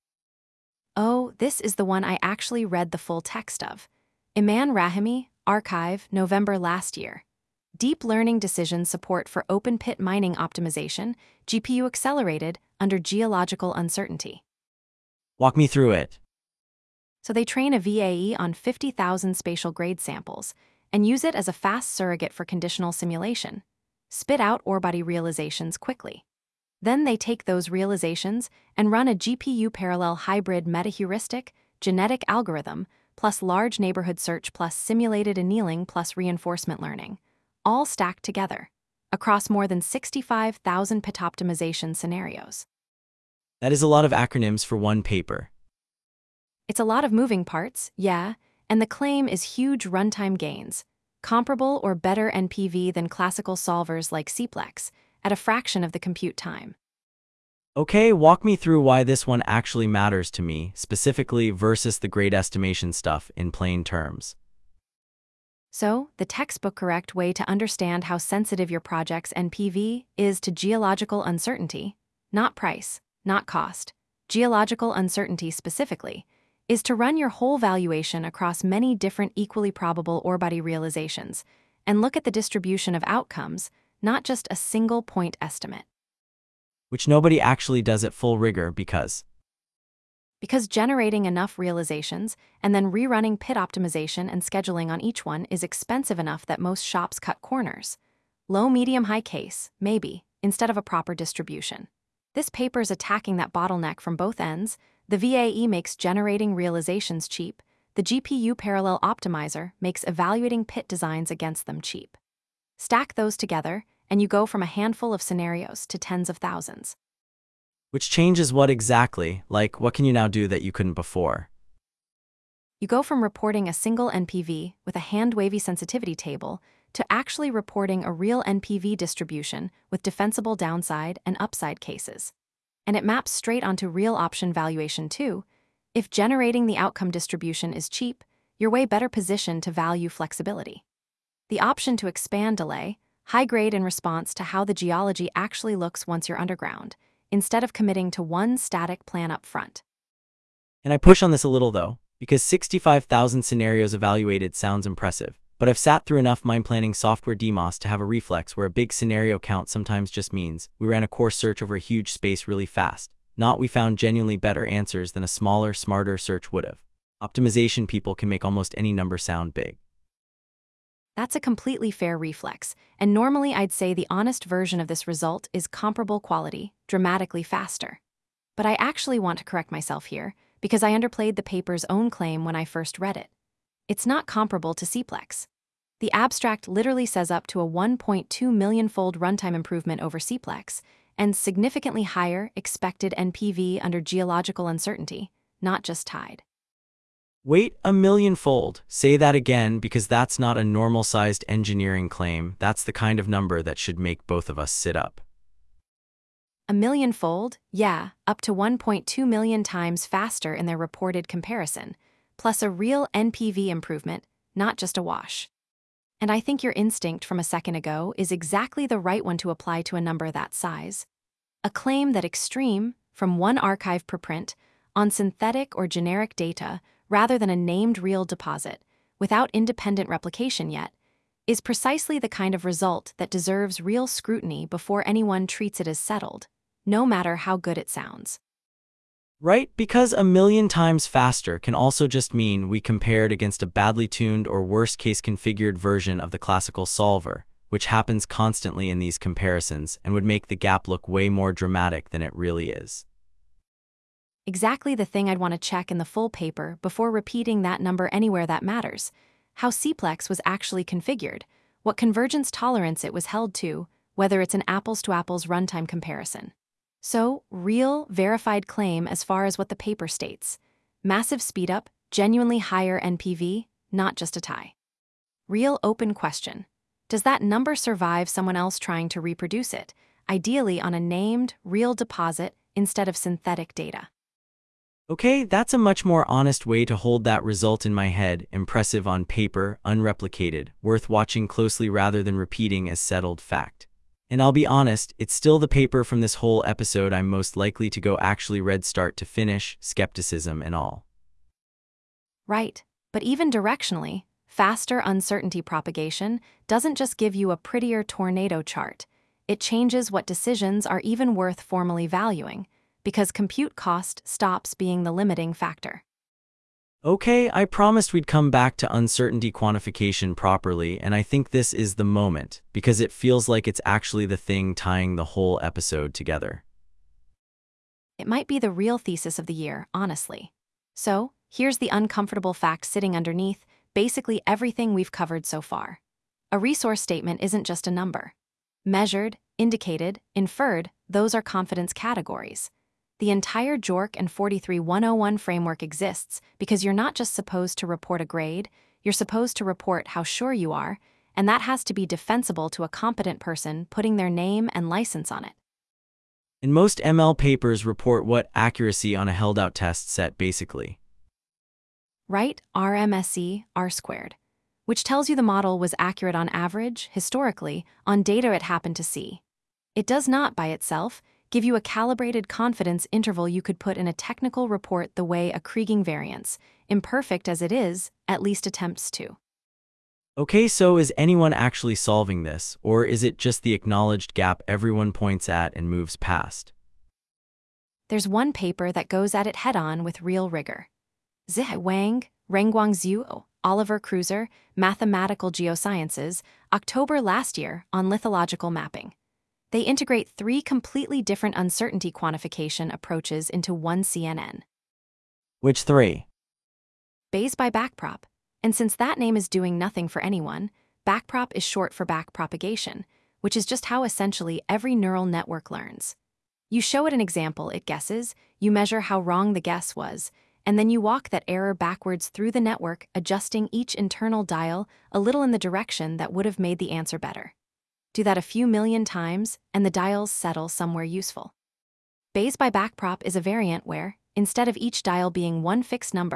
Oh, this is the one I actually read the full text of. Iman Rahimi, Archive, November last year. Deep Learning Decision Support for Open Pit Mining Optimization, GPU Accelerated, under Geological Uncertainty. Walk me through it. So they train a VAE on 50,000 spatial grade samples and use it as a fast surrogate for conditional simulation. Spit out ore body realizations quickly. Then they take those realizations and run a GPU parallel hybrid meta-heuristic, genetic algorithm, plus large neighborhood search plus simulated annealing plus reinforcement learning, all stacked together, across more than 65,000 pit optimization scenarios. That is a lot of acronyms for one paper. It's a lot of moving parts, yeah, and the claim is huge runtime gains, comparable or better NPV than classical solvers like CPLEX, at a fraction of the compute time. Okay, walk me through why this one actually matters to me, specifically versus the grade estimation stuff in plain terms. So, the textbook correct way to understand how sensitive your project's NPV is to geological uncertainty, not price, not cost, geological uncertainty specifically, is to run your whole valuation across many different equally probable ore body realizations and look at the distribution of outcomes, not just a single point estimate. Which nobody actually does at full rigor because generating enough realizations and then rerunning pit optimization and scheduling on each one is expensive enough that most shops cut corners. Low, medium, high case, maybe, instead of a proper distribution. This paper's attacking that bottleneck from both ends. The VAE makes generating realizations cheap. The GPU parallel optimizer makes evaluating pit designs against them cheap. Stack those together, and you go from a handful of scenarios to tens of thousands. Which changes what exactly? Like, what can you now do that you couldn't before? You go from reporting a single NPV with a hand-wavy sensitivity table to actually reporting a real NPV distribution with defensible downside and upside cases. And it maps straight onto real option valuation too. If generating the outcome distribution is cheap, you're way better positioned to value flexibility. The option to expand delay, high grade in response to how the geology actually looks once you're underground, instead of committing to one static plan up front. And I push on this a little though, because 65,000 scenarios evaluated sounds impressive. But I've sat through enough mind planning software DMOS to have a reflex where a big scenario count sometimes just means we ran a core search over a huge space really fast, not we found genuinely better answers than a smaller, smarter search would have. Optimization people can make almost any number sound big. That's a completely fair reflex, and normally I'd say the honest version of this result is comparable quality, dramatically faster. But I actually want to correct myself here, because I underplayed the paper's own claim when I first read it. It's not comparable to CPLEX. The abstract literally says up to a 1.2 million-fold runtime improvement over CPLEX, and significantly higher expected NPV under geological uncertainty, not just tide. Wait, a million-fold. Say that again, because that's not a normal-sized engineering claim. That's the kind of number that should make both of us sit up. A million-fold? Yeah, up to 1.2 million times faster in their reported comparison, plus a real NPV improvement, not just a wash. And I think your instinct from a second ago is exactly the right one to apply to a number that size. A claim that extreme, from one archive per print, on synthetic or generic data, rather than a named real deposit, without independent replication yet, is precisely the kind of result that deserves real scrutiny before anyone treats it as settled, no matter how good it sounds. Right, because a million times faster can also just mean we compared against a badly tuned or worst-case configured version of the classical solver, which happens constantly in these comparisons and would make the gap look way more dramatic than it really is. Exactly the thing I'd want to check in the full paper before repeating that number anywhere that matters: how CPLEX was actually configured, what convergence tolerance it was held to, whether it's an apples-to-apples runtime comparison. So, real, verified claim as far as what the paper states. Massive speedup, genuinely higher NPV, not just a tie. Real open question. Does that number survive someone else trying to reproduce it, ideally on a named, real deposit instead of synthetic data? Okay, that's a much more honest way to hold that result in my head. Impressive on paper, unreplicated, worth watching closely rather than repeating as settled fact. And I'll be honest, it's still the paper from this whole episode I'm most likely to go actually read start to finish, skepticism and all. Right, but even directionally, faster uncertainty propagation doesn't just give you a prettier tornado chart. It changes what decisions are even worth formally valuing, because compute cost stops being the limiting factor. Okay, I promised we'd come back to uncertainty quantification properly, and I think this is the moment, because it feels like it's actually the thing tying the whole episode together. It might be the real thesis of the year, honestly. So, here's the uncomfortable fact sitting underneath basically everything we've covered so far. A resource statement isn't just a number. Measured, indicated, inferred, those are confidence categories. The entire JORC and 43101 framework exists because you're not just supposed to report a grade, you're supposed to report how sure you are, and that has to be defensible to a competent person putting their name and license on it. And most ML papers report what accuracy on a held-out test set, basically. Right? RMSE, R-squared, which tells you the model was accurate on average, historically, on data it happened to see. It does not, by itself, give you a calibrated confidence interval you could put in a technical report the way a Kriging variance, imperfect as it is, at least attempts to. Okay, so is anyone actually solving this, or is it just the acknowledged gap everyone points at and moves past? There's one paper that goes at it head-on with real rigor. Zihai Wang, Renguang Zhu, Oliver Cruiser, Mathematical Geosciences, October last year on lithological mapping. They integrate 3 completely different uncertainty quantification approaches into one CNN. Which 3? Bayes by backprop. And since that name is doing nothing for anyone, backprop is short for backpropagation, which is just how essentially every neural network learns. You show it an example it guesses, you measure how wrong the guess was, and then you walk that error backwards through the network, adjusting each internal dial a little in the direction that would have made the answer better. Do that a few million times, and the dials settle somewhere useful. Bayes by backprop is a variant where, instead of each dial being one fixed number,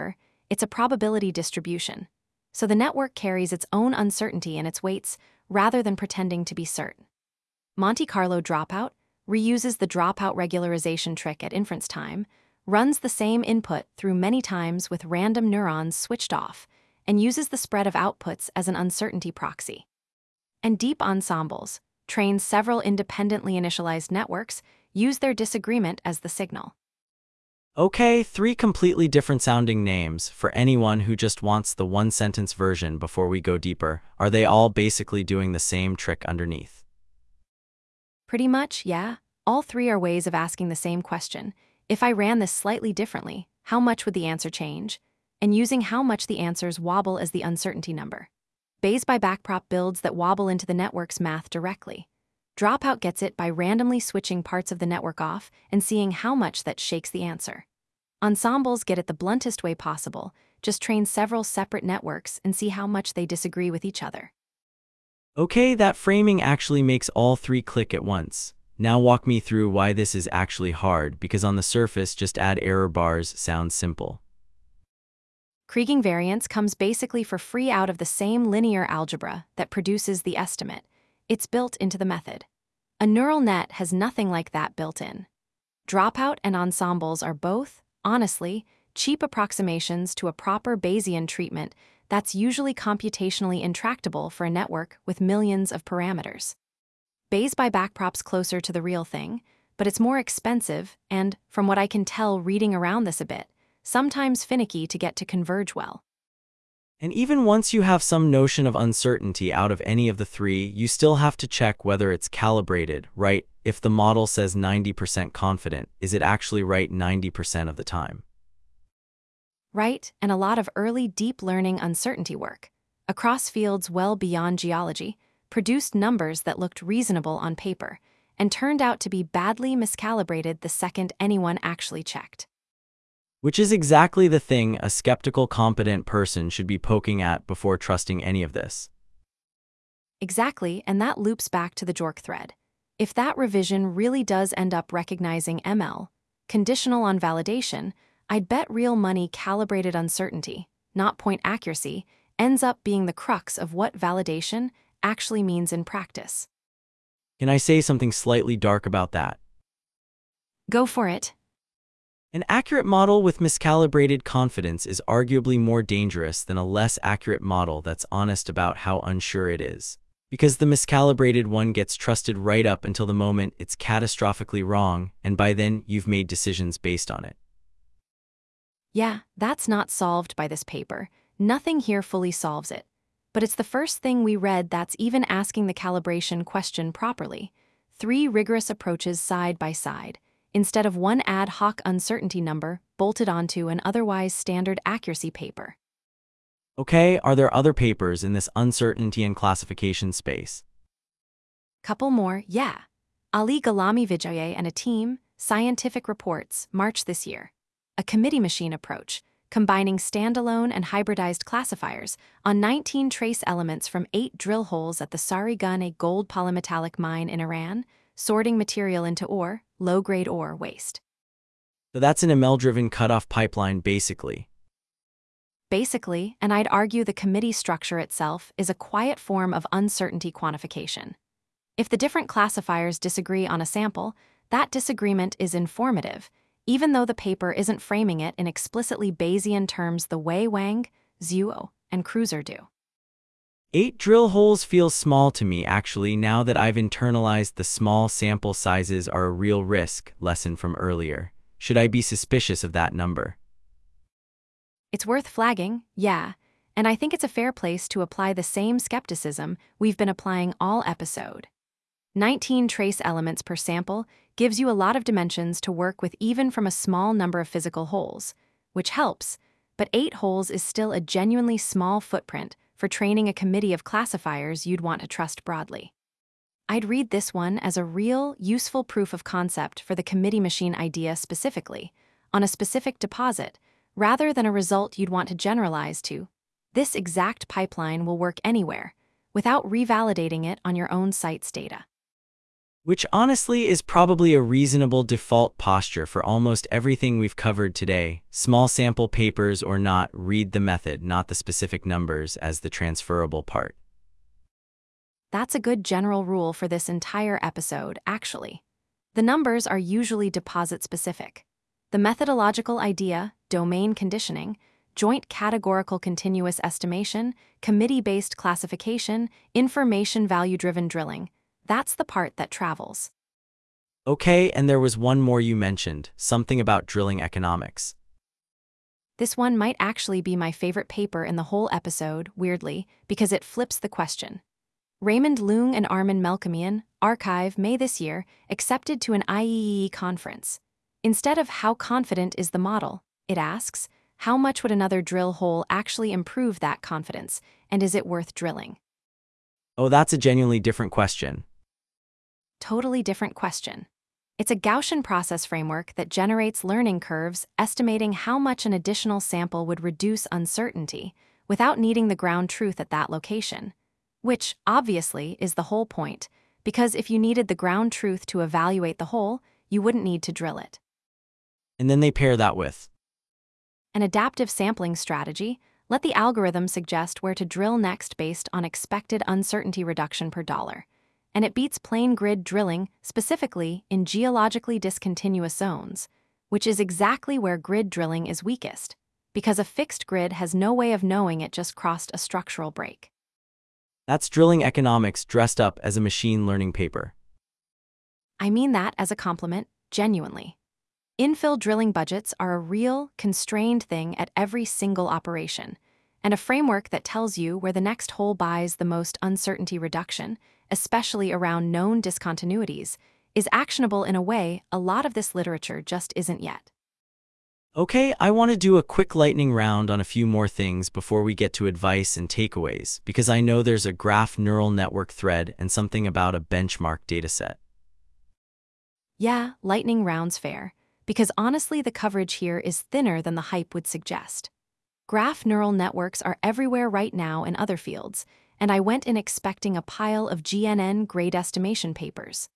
It's a probability distribution. So the network carries its own uncertainty in its weights rather than pretending to be certain. Monte Carlo dropout reuses the dropout regularization trick at inference time, runs the same input through many times with random neurons switched off, and uses the spread of outputs as an uncertainty proxy. And deep ensembles trains several independently initialized networks, use their disagreement as the signal. Okay, 3 completely different sounding names for anyone who just wants the one-sentence version before we go deeper. Are they all basically doing the same trick underneath? Pretty much, yeah. All 3 are ways of asking the same question. If I ran this slightly differently, how much would the answer change? And using how much the answers wobble as the uncertainty number. Bayes by backprop builds that wobble into the network's math directly. Dropout gets it by randomly switching parts of the network off and seeing how much that shakes the answer. Ensembles get it the bluntest way possible, just train several separate networks and see how much they disagree with each other. Okay, that framing actually makes all 3 click at once. Now walk me through why this is actually hard, because on the surface, just add error bars sounds simple. Kriging variance comes basically for free out of the same linear algebra that produces the estimate. It's built into the method. A neural net has nothing like that built in. Dropout and ensembles are both, honestly, cheap approximations to a proper Bayesian treatment that's usually computationally intractable for a network with millions of parameters. Bayes by backprop's closer to the real thing, but it's more expensive and, from what I can tell reading around this a bit, sometimes finicky to get to converge well. And even once you have some notion of uncertainty out of any of the 3, you still have to check whether it's calibrated, right? If the model says 90% confident, is it actually right 90% of the time? Right, and a lot of early deep learning uncertainty work, across fields well beyond geology, produced numbers that looked reasonable on paper and turned out to be badly miscalibrated the second anyone actually checked. Which is exactly the thing a skeptical, competent person should be poking at before trusting any of this. Exactly, and that loops back to the JORC thread. If that revision really does end up recognizing ML, conditional on validation, I'd bet real money calibrated uncertainty, not point accuracy, ends up being the crux of what validation actually means in practice. Can I say something slightly dark about that? Go for it. An accurate model with miscalibrated confidence is arguably more dangerous than a less accurate model that's honest about how unsure it is. Because the miscalibrated one gets trusted right up until the moment it's catastrophically wrong, and by then you've made decisions based on it. Yeah, that's not solved by this paper. Nothing here fully solves it. But it's the first thing we read that's even asking the calibration question properly. 3 rigorous approaches side by side, instead of one ad hoc uncertainty number bolted onto an otherwise standard accuracy paper. Okay, are there other papers in this uncertainty and classification space? Couple more, yeah. Ali Ghalami Vijay and a team, Scientific Reports, March this year. A committee machine approach, combining standalone and hybridized classifiers on 19 trace elements from 8 drill holes at the Sari-Gun, a gold polymetallic mine in Iran, sorting material into ore, low-grade ore waste. So that's an ML-driven cutoff pipeline, basically. Basically, and I'd argue the committee structure itself is a quiet form of uncertainty quantification. If the different classifiers disagree on a sample, that disagreement is informative, even though the paper isn't framing it in explicitly Bayesian terms the way Wang, Zhuo, and Cruiser do. 8 drill holes feels small to me, actually, now that I've internalized the small sample sizes are a real risk lesson from earlier. Should I be suspicious of that number? It's worth flagging, yeah, and I think it's a fair place to apply the same skepticism we've been applying all episode. 19 trace elements per sample gives you a lot of dimensions to work with even from a small number of physical holes, which helps, but 8 holes is still a genuinely small footprint for training a committee of classifiers you'd want to trust broadly. I'd read this one as a real, useful proof of concept for the committee machine idea specifically, on a specific deposit, rather than a result you'd want to generalize to. This exact pipeline will work anywhere, without revalidating it on your own site's data. Which honestly is probably a reasonable default posture for almost everything we've covered today. Small sample papers or not, read the method, not the specific numbers, as the transferable part. That's a good general rule for this entire episode, actually. The numbers are usually deposit-specific. The methodological idea, domain conditioning, joint categorical continuous estimation, committee-based classification, information value-driven drilling, that's the part that travels. Okay, and there was one more you mentioned, something about drilling economics. This one might actually be my favorite paper in the whole episode, weirdly, because it flips the question. Raymond Leung and Armin Melkemian, Archive, May this year, accepted to an IEEE conference. Instead of how confident is the model, it asks, how much would another drill hole actually improve that confidence, and is it worth drilling? Oh, that's a genuinely different question. Totally different question. It's a Gaussian process framework that generates learning curves estimating how much an additional sample would reduce uncertainty without needing the ground truth at that location. Which, obviously, is the whole point, because if you needed the ground truth to evaluate the hole, you wouldn't need to drill it. And then they pair that with An adaptive sampling strategy. Let the algorithm suggest where to drill next based on expected uncertainty reduction per dollar. And it beats plain grid drilling, specifically in geologically discontinuous zones, which is exactly where grid drilling is weakest, because a fixed grid has no way of knowing it just crossed a structural break. That's drilling economics dressed up as a machine learning paper. I mean that as a compliment, genuinely. Infill drilling budgets are a real, constrained thing at every single operation, and a framework that tells you where the next hole buys the most uncertainty reduction, especially around known discontinuities, is actionable in a way a lot of this literature just isn't yet. Okay, I want to do a quick lightning round on a few more things before we get to advice and takeaways, because I know there's a graph neural network thread and something about a benchmark dataset. Yeah, lightning round's fair, because honestly the coverage here is thinner than the hype would suggest. Graph neural networks are everywhere right now in other fields, and I went in expecting a pile of GNN grade estimation papers.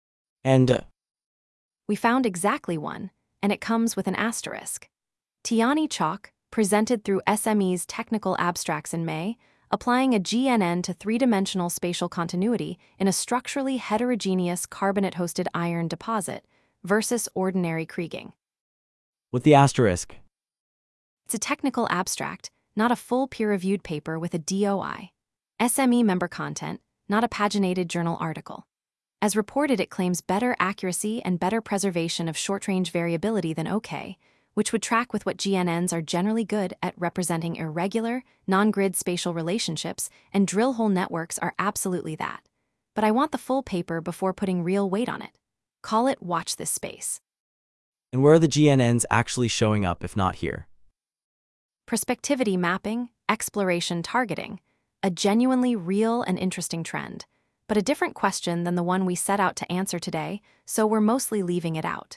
And We found exactly one, and it comes with an asterisk. Tiani Chalk, presented through SME's Technical Abstracts in May, applying a GNN to three-dimensional spatial continuity in a structurally heterogeneous carbonate-hosted iron deposit versus ordinary kriging. with the asterisk. It's a technical abstract, not a full peer-reviewed paper with a DOI. SME member content, not a paginated journal article. As reported, it claims better accuracy and better preservation of short-range variability than OK, which would track with what GNNs are generally good at representing irregular, non-grid spatial relationships, and drill hole networks are absolutely that. But I want the full paper before putting real weight on it. Call it Watch This Space. And where are the GNNs actually showing up if not here? Prospectivity mapping, exploration targeting, a genuinely real and interesting trend, but a different question than the one we set out to answer today, so we're mostly leaving it out.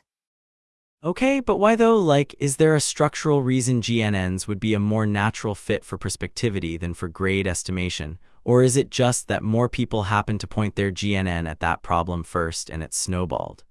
Okay, but why though? Like, is there a structural reason GNNs would be a more natural fit for prospectivity than for grade estimation? Or is it just that more people happen to point their GNN at that problem first and it snowballed?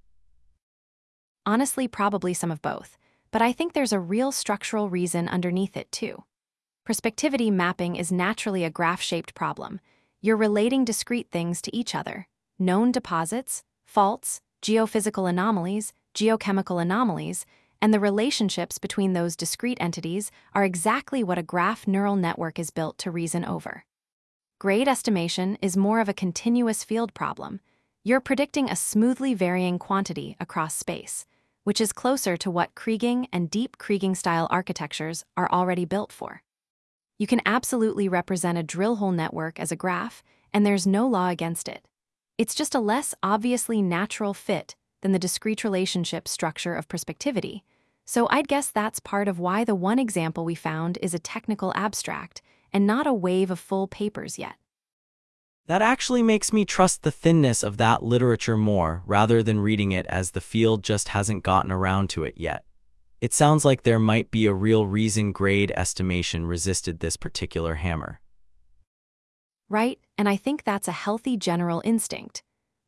Honestly, probably some of both, but I think there's a real structural reason underneath it too. Prospectivity mapping is naturally a graph-shaped problem. You're relating discrete things to each other: known deposits, faults, geophysical anomalies, geochemical anomalies, and the relationships between those discrete entities are exactly what a graph neural network is built to reason over. Grade estimation is more of a continuous field problem. You're predicting a smoothly varying quantity across space, which is closer to what kriging and deep kriging-style architectures are already built for. You can absolutely represent a drill hole network as a graph, and there's no law against it. It's just a less obviously natural fit than the discrete relationship structure of prospectivity, so I'd guess that's part of why the one example we found is a technical abstract and not a wave of full papers yet. That actually makes me trust the thinness of that literature more, rather than reading it as the field just hasn't gotten around to it yet. It sounds like there might be a real reason grade estimation resisted this particular hammer. Right, and I think that's a healthy general instinct.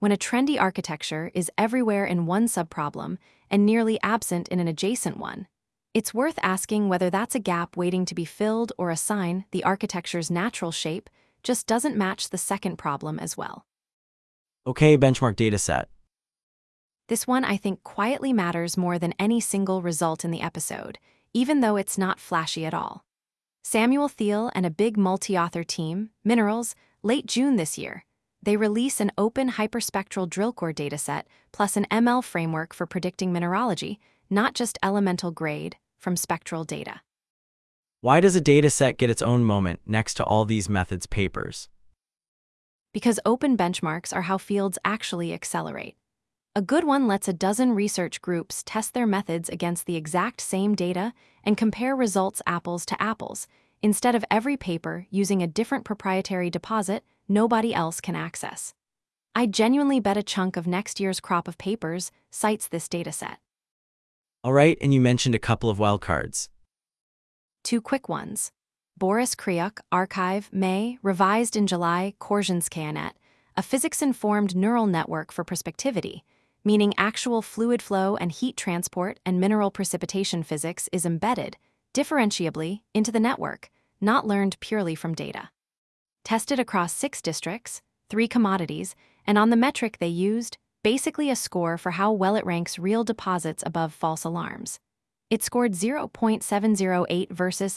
when a trendy architecture is everywhere in one subproblem and nearly absent in an adjacent one. It's worth asking whether that's a gap waiting to be filled or a sign the architecture's natural shape just doesn't match the second problem as well. Okay, benchmark dataset. This one I think quietly matters more than any single result in the episode, even though it's not flashy at all. Samuel Thiel and a big multi-author team, Minerals, late June this year, they release an open hyperspectral drill core dataset plus an ML framework for predicting mineralogy, not just elemental grade, from spectral data. Why does a dataset get its own moment next to all these methods papers? Because open benchmarks are how fields actually accelerate. A good one lets a dozen research groups test their methods against the exact same data and compare results apples to apples, instead of every paper using a different proprietary deposit nobody else can access. I genuinely bet a chunk of next year's crop of papers cites this dataset. All right, and you mentioned a couple of wildcards. Two quick ones. Boris Kryuk, Archive, May, revised in July, Korzynskayanet, a physics-informed neural network for perspectivity, meaning actual fluid flow and heat transport and mineral precipitation physics is embedded, differentiably, into the network, not learned purely from data. Tested across 6 districts, 3 commodities, and on the metric they used, basically a score for how well it ranks real deposits above false alarms. It scored 0.708 versus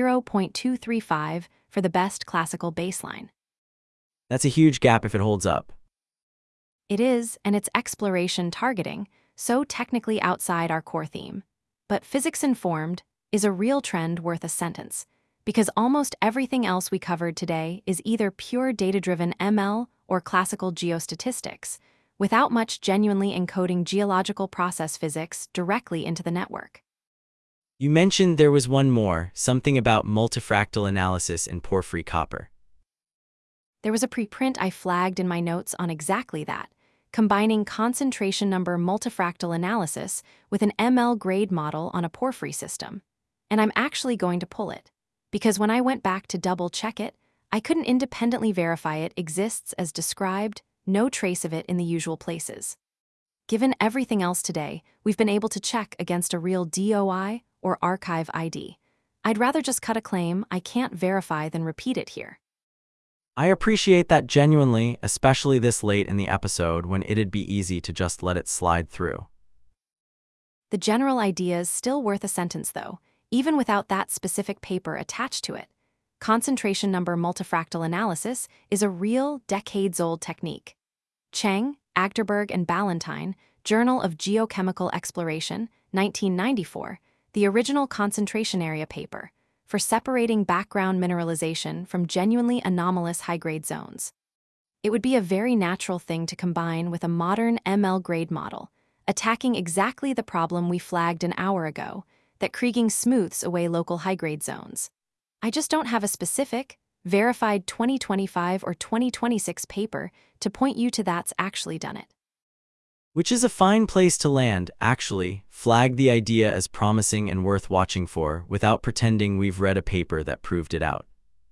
0.235 for the best classical baseline. That's a huge gap if it holds up. It is, and it's exploration targeting, so technically outside our core theme. But physics-informed is a real trend worth a sentence, because almost everything else we covered today is either pure data-driven ML or classical geostatistics, without much genuinely encoding geological process physics directly into the network. You mentioned there was one more, something about multifractal analysis in porphyry copper. There was a preprint I flagged in my notes on exactly that, combining concentration number multifractal analysis with an ML grade model on a porphyry system. And I'm actually going to pull it, because when I went back to double-check it, I couldn't independently verify it exists as described, no trace of it in the usual places. Given everything else today, we've been able to check against a real DOI or archive ID. I'd rather just cut a claim I can't verify than repeat it here. I appreciate that genuinely, especially this late in the episode when it'd be easy to just let it slide through. The general idea is still worth a sentence though, even without that specific paper attached to it. Concentration number multifractal analysis is a real decades-old technique. Cheng, Agderberg, and Ballantyne, Journal of Geochemical Exploration, 1994, the original concentration area paper, for separating background mineralization from genuinely anomalous high-grade zones. It would be a very natural thing to combine with a modern ML grade model, attacking exactly the problem we flagged an hour ago, that kriging smooths away local high-grade zones. I just don't have a specific, verified 2025 or 2026 paper to point you to that's actually done it. Which is a fine place to land, actually. Flag the idea as promising and worth watching for, without pretending we've read a paper that proved it out.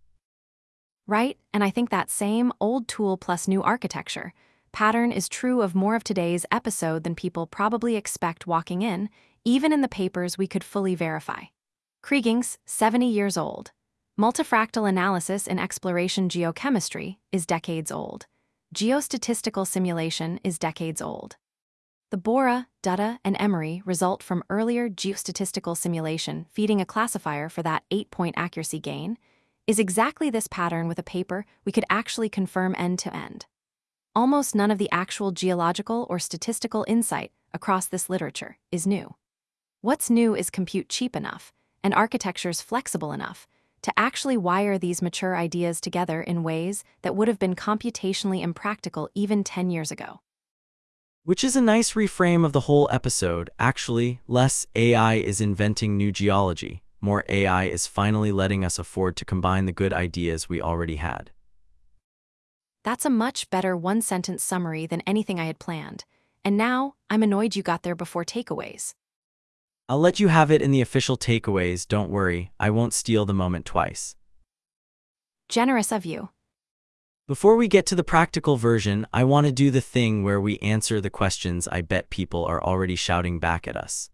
Right, and I think that same old tool plus new architecture pattern is true of more of today's episode than people probably expect walking in, even in the papers we could fully verify. Kriging's 70 years old. Multifractal analysis in exploration geochemistry is decades old. Geostatistical simulation is decades old. The Bora, Dutta, and Emery result from earlier geostatistical simulation feeding a classifier for that 8-point accuracy gain, is exactly this pattern with a paper we could actually confirm end-to-end. Almost none of the actual geological or statistical insight across this literature is new. What's new is compute cheap enough, and architectures flexible enough, to actually wire these mature ideas together in ways that would have been computationally impractical even 10 years ago. Which is a nice reframe of the whole episode. Actually, less AI is inventing new geology, more AI is finally letting us afford to combine the good ideas we already had. That's a much better one-sentence summary than anything I had planned, and now I'm annoyed you got there before takeaways. I'll let you have it in the official takeaways, don't worry, I won't steal the moment twice. Generous of you. Before we get to the practical version, I want to do the thing where we answer the questions I bet people are already shouting back at us.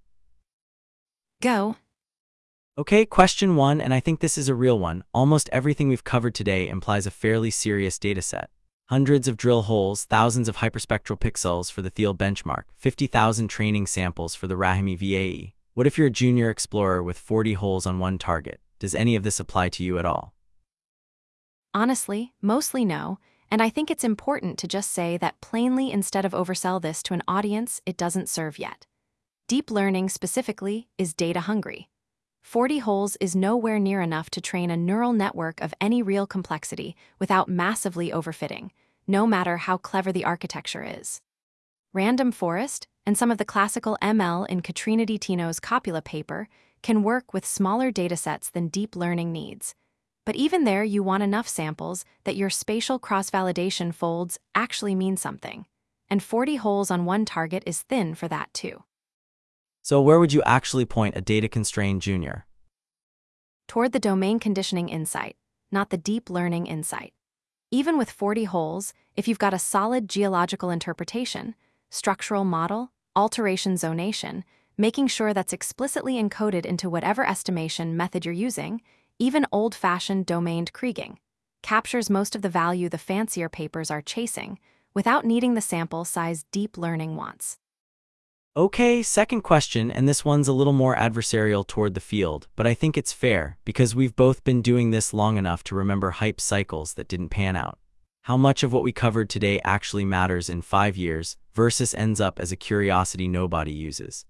Go. Okay, question 1, and I think this is a real one. Almost everything we've covered today implies a fairly serious dataset. Hundreds of drill holes, thousands of hyperspectral pixels for the Thiel benchmark, 50,000 training samples for the Rahimi VAE. What if you're a junior explorer with 40 holes on one target? Does any of this apply to you at all? Honestly, mostly no, and I think it's important to just say that plainly instead of oversell this to an audience it doesn't serve yet. Deep learning specifically is data hungry. 40 holes is nowhere near enough to train a neural network of any real complexity without massively overfitting, no matter how clever the architecture is. Random forest and some of the classical ML in Katrina Di Tino's Copula paper can work with smaller datasets than deep learning needs. But even there, you want enough samples that your spatial cross-validation folds actually mean something. And 40 holes on one target is thin for that too. So where would you actually point a data-constrained junior? Toward the domain conditioning insight, not the deep learning insight. Even with 40 holes, if you've got a solid geological interpretation, structural model, alteration zonation, making sure that's explicitly encoded into whatever estimation method you're using, even old-fashioned domained kriging, captures most of the value the fancier papers are chasing without needing the sample size deep learning wants. Okay, second question, and this one's a little more adversarial toward the field, but I think it's fair because we've both been doing this long enough to remember hype cycles that didn't pan out. How much of what we covered today actually matters in 5 years versus ends up as a curiosity nobody uses?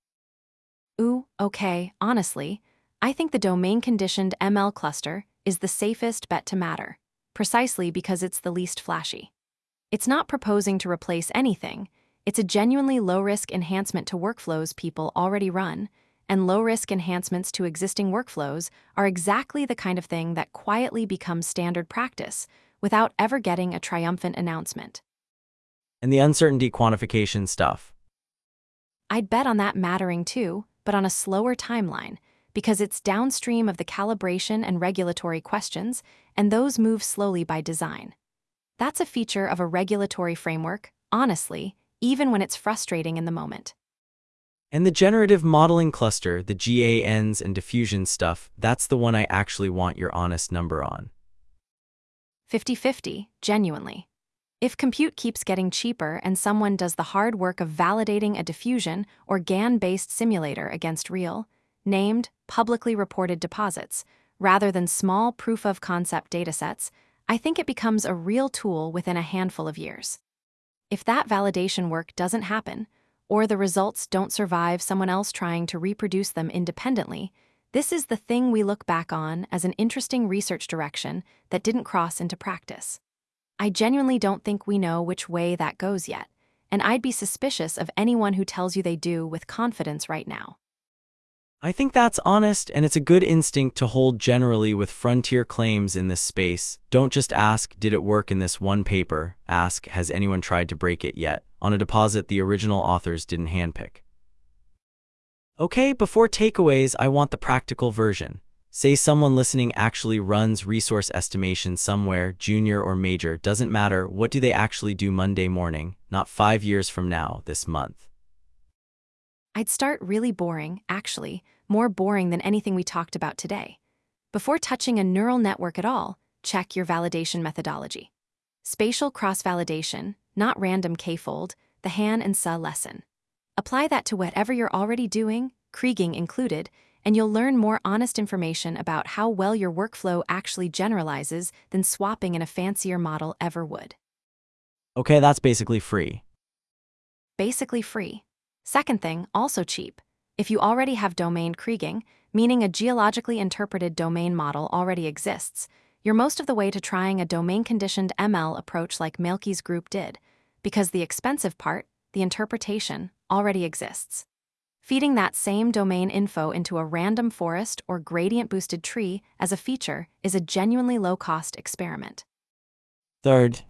Ooh, okay, honestly, I think the domain-conditioned ML cluster is the safest bet to matter, precisely because it's the least flashy. It's not proposing to replace anything. It's a genuinely low-risk enhancement to workflows people already run, and low-risk enhancements to existing workflows are exactly the kind of thing that quietly becomes standard practice without ever getting a triumphant announcement. And the uncertainty quantification stuff. I'd bet on that mattering too, but on a slower timeline, because it's downstream of the calibration and regulatory questions, and those move slowly by design. That's a feature of a regulatory framework, honestly, even when it's frustrating in the moment. And the generative modeling cluster, the GANs and diffusion stuff, that's the one I actually want your honest number on. 50-50, genuinely. If compute keeps getting cheaper and someone does the hard work of validating a diffusion or GAN-based simulator against real, named, publicly reported deposits, rather than small proof-of-concept datasets, I think it becomes a real tool within a handful of years. If that validation work doesn't happen, or the results don't survive someone else trying to reproduce them independently, this is the thing we look back on as an interesting research direction that didn't cross into practice. I genuinely don't think we know which way that goes yet, and I'd be suspicious of anyone who tells you they do with confidence right now. I think that's honest, and it's a good instinct to hold generally with frontier claims in this space. Don't just ask, did it work in this one paper? Ask, has anyone tried to break it yet, on a deposit the original authors didn't handpick? Okay, before takeaways, I want the practical version. Say someone listening actually runs resource estimation somewhere, junior or major, doesn't matter. What do they actually do Monday morning, not 5 years from now, this month? I'd start really boring, actually, more boring than anything we talked about today. Before touching a neural network at all, check your validation methodology. Spatial cross-validation, not random k-fold, the Han and Sa lesson. Apply that to whatever you're already doing, kriging included, and you'll learn more honest information about how well your workflow actually generalizes than swapping in a fancier model ever would. Okay, that's basically free. Basically free. Second thing, also cheap. If you already have domain kriging, meaning a geologically interpreted domain model already exists, you're most of the way to trying a domain-conditioned ML approach like Mielke's group did, because the expensive part, the interpretation, already exists. Feeding that same domain info into a random forest or gradient-boosted tree as a feature is a genuinely low-cost experiment. Third,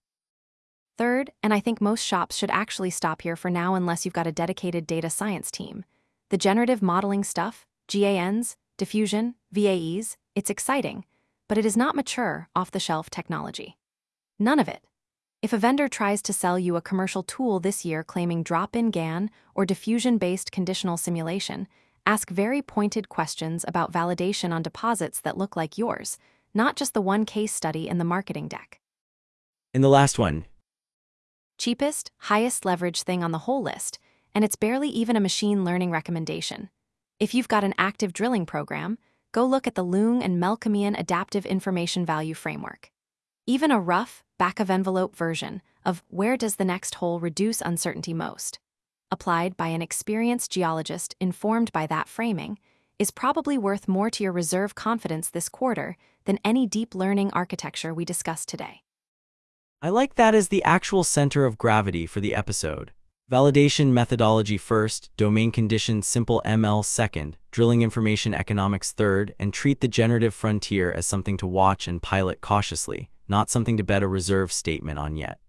and I think most shops should actually stop here for now unless you've got a dedicated data science team. The generative modeling stuff, GANs, diffusion, VAEs, it's exciting, but it is not mature, off-the-shelf technology. None of it. If a vendor tries to sell you a commercial tool this year claiming drop-in GAN or diffusion-based conditional simulation, ask very pointed questions about validation on deposits that look like yours, not just the one case study in the marketing deck. In the last one, Cheapest, highest leverage thing on the whole list, and it's barely even a machine learning recommendation. If you've got an active drilling program, go look at the Leung and Melkemian Adaptive Information Value Framework. Even a rough, back-of-envelope version of where does the next hole reduce uncertainty most, applied by an experienced geologist informed by that framing, is probably worth more to your reserve confidence this quarter than any deep learning architecture we discussed today. I like that as the actual center of gravity for the episode. Validation methodology first, domain conditions simple ML second, drilling information economics third, and treat the generative frontier as something to watch and pilot cautiously, not something to bet a reserve statement on yet.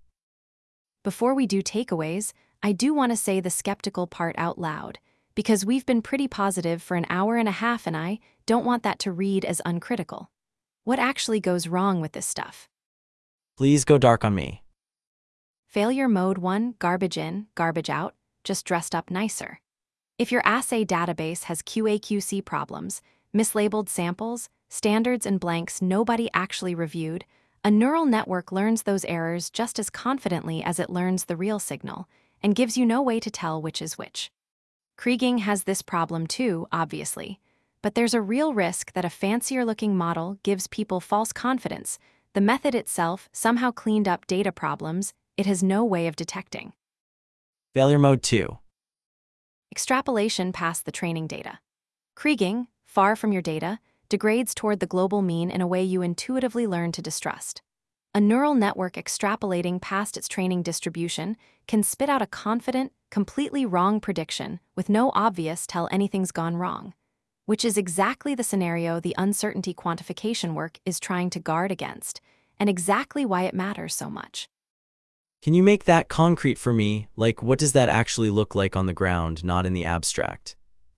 Before we do takeaways, I do want to say the skeptical part out loud, because we've been pretty positive for an hour and a half and I don't want that to read as uncritical. What actually goes wrong with this stuff? Please go dark on me. Failure mode 1, garbage in, garbage out, just dressed up nicer. If your assay database has QA/QC problems, mislabeled samples, standards and blanks nobody actually reviewed, a neural network learns those errors just as confidently as it learns the real signal, and gives you no way to tell which is which. Kriging has this problem too, obviously, but there's a real risk that a fancier-looking model gives people false confidence. The method itself somehow cleaned up data problems it has no way of detecting. Failure mode 2. Extrapolation past the training data. Kriging, far from your data, degrades toward the global mean in a way you intuitively learn to distrust. A neural network extrapolating past its training distribution can spit out a confident, completely wrong prediction with no obvious tell anything's gone wrong, which is exactly the scenario the uncertainty quantification work is trying to guard against, and exactly why it matters so much. Can you make that concrete for me? Like, what does that actually look like on the ground, not in the abstract?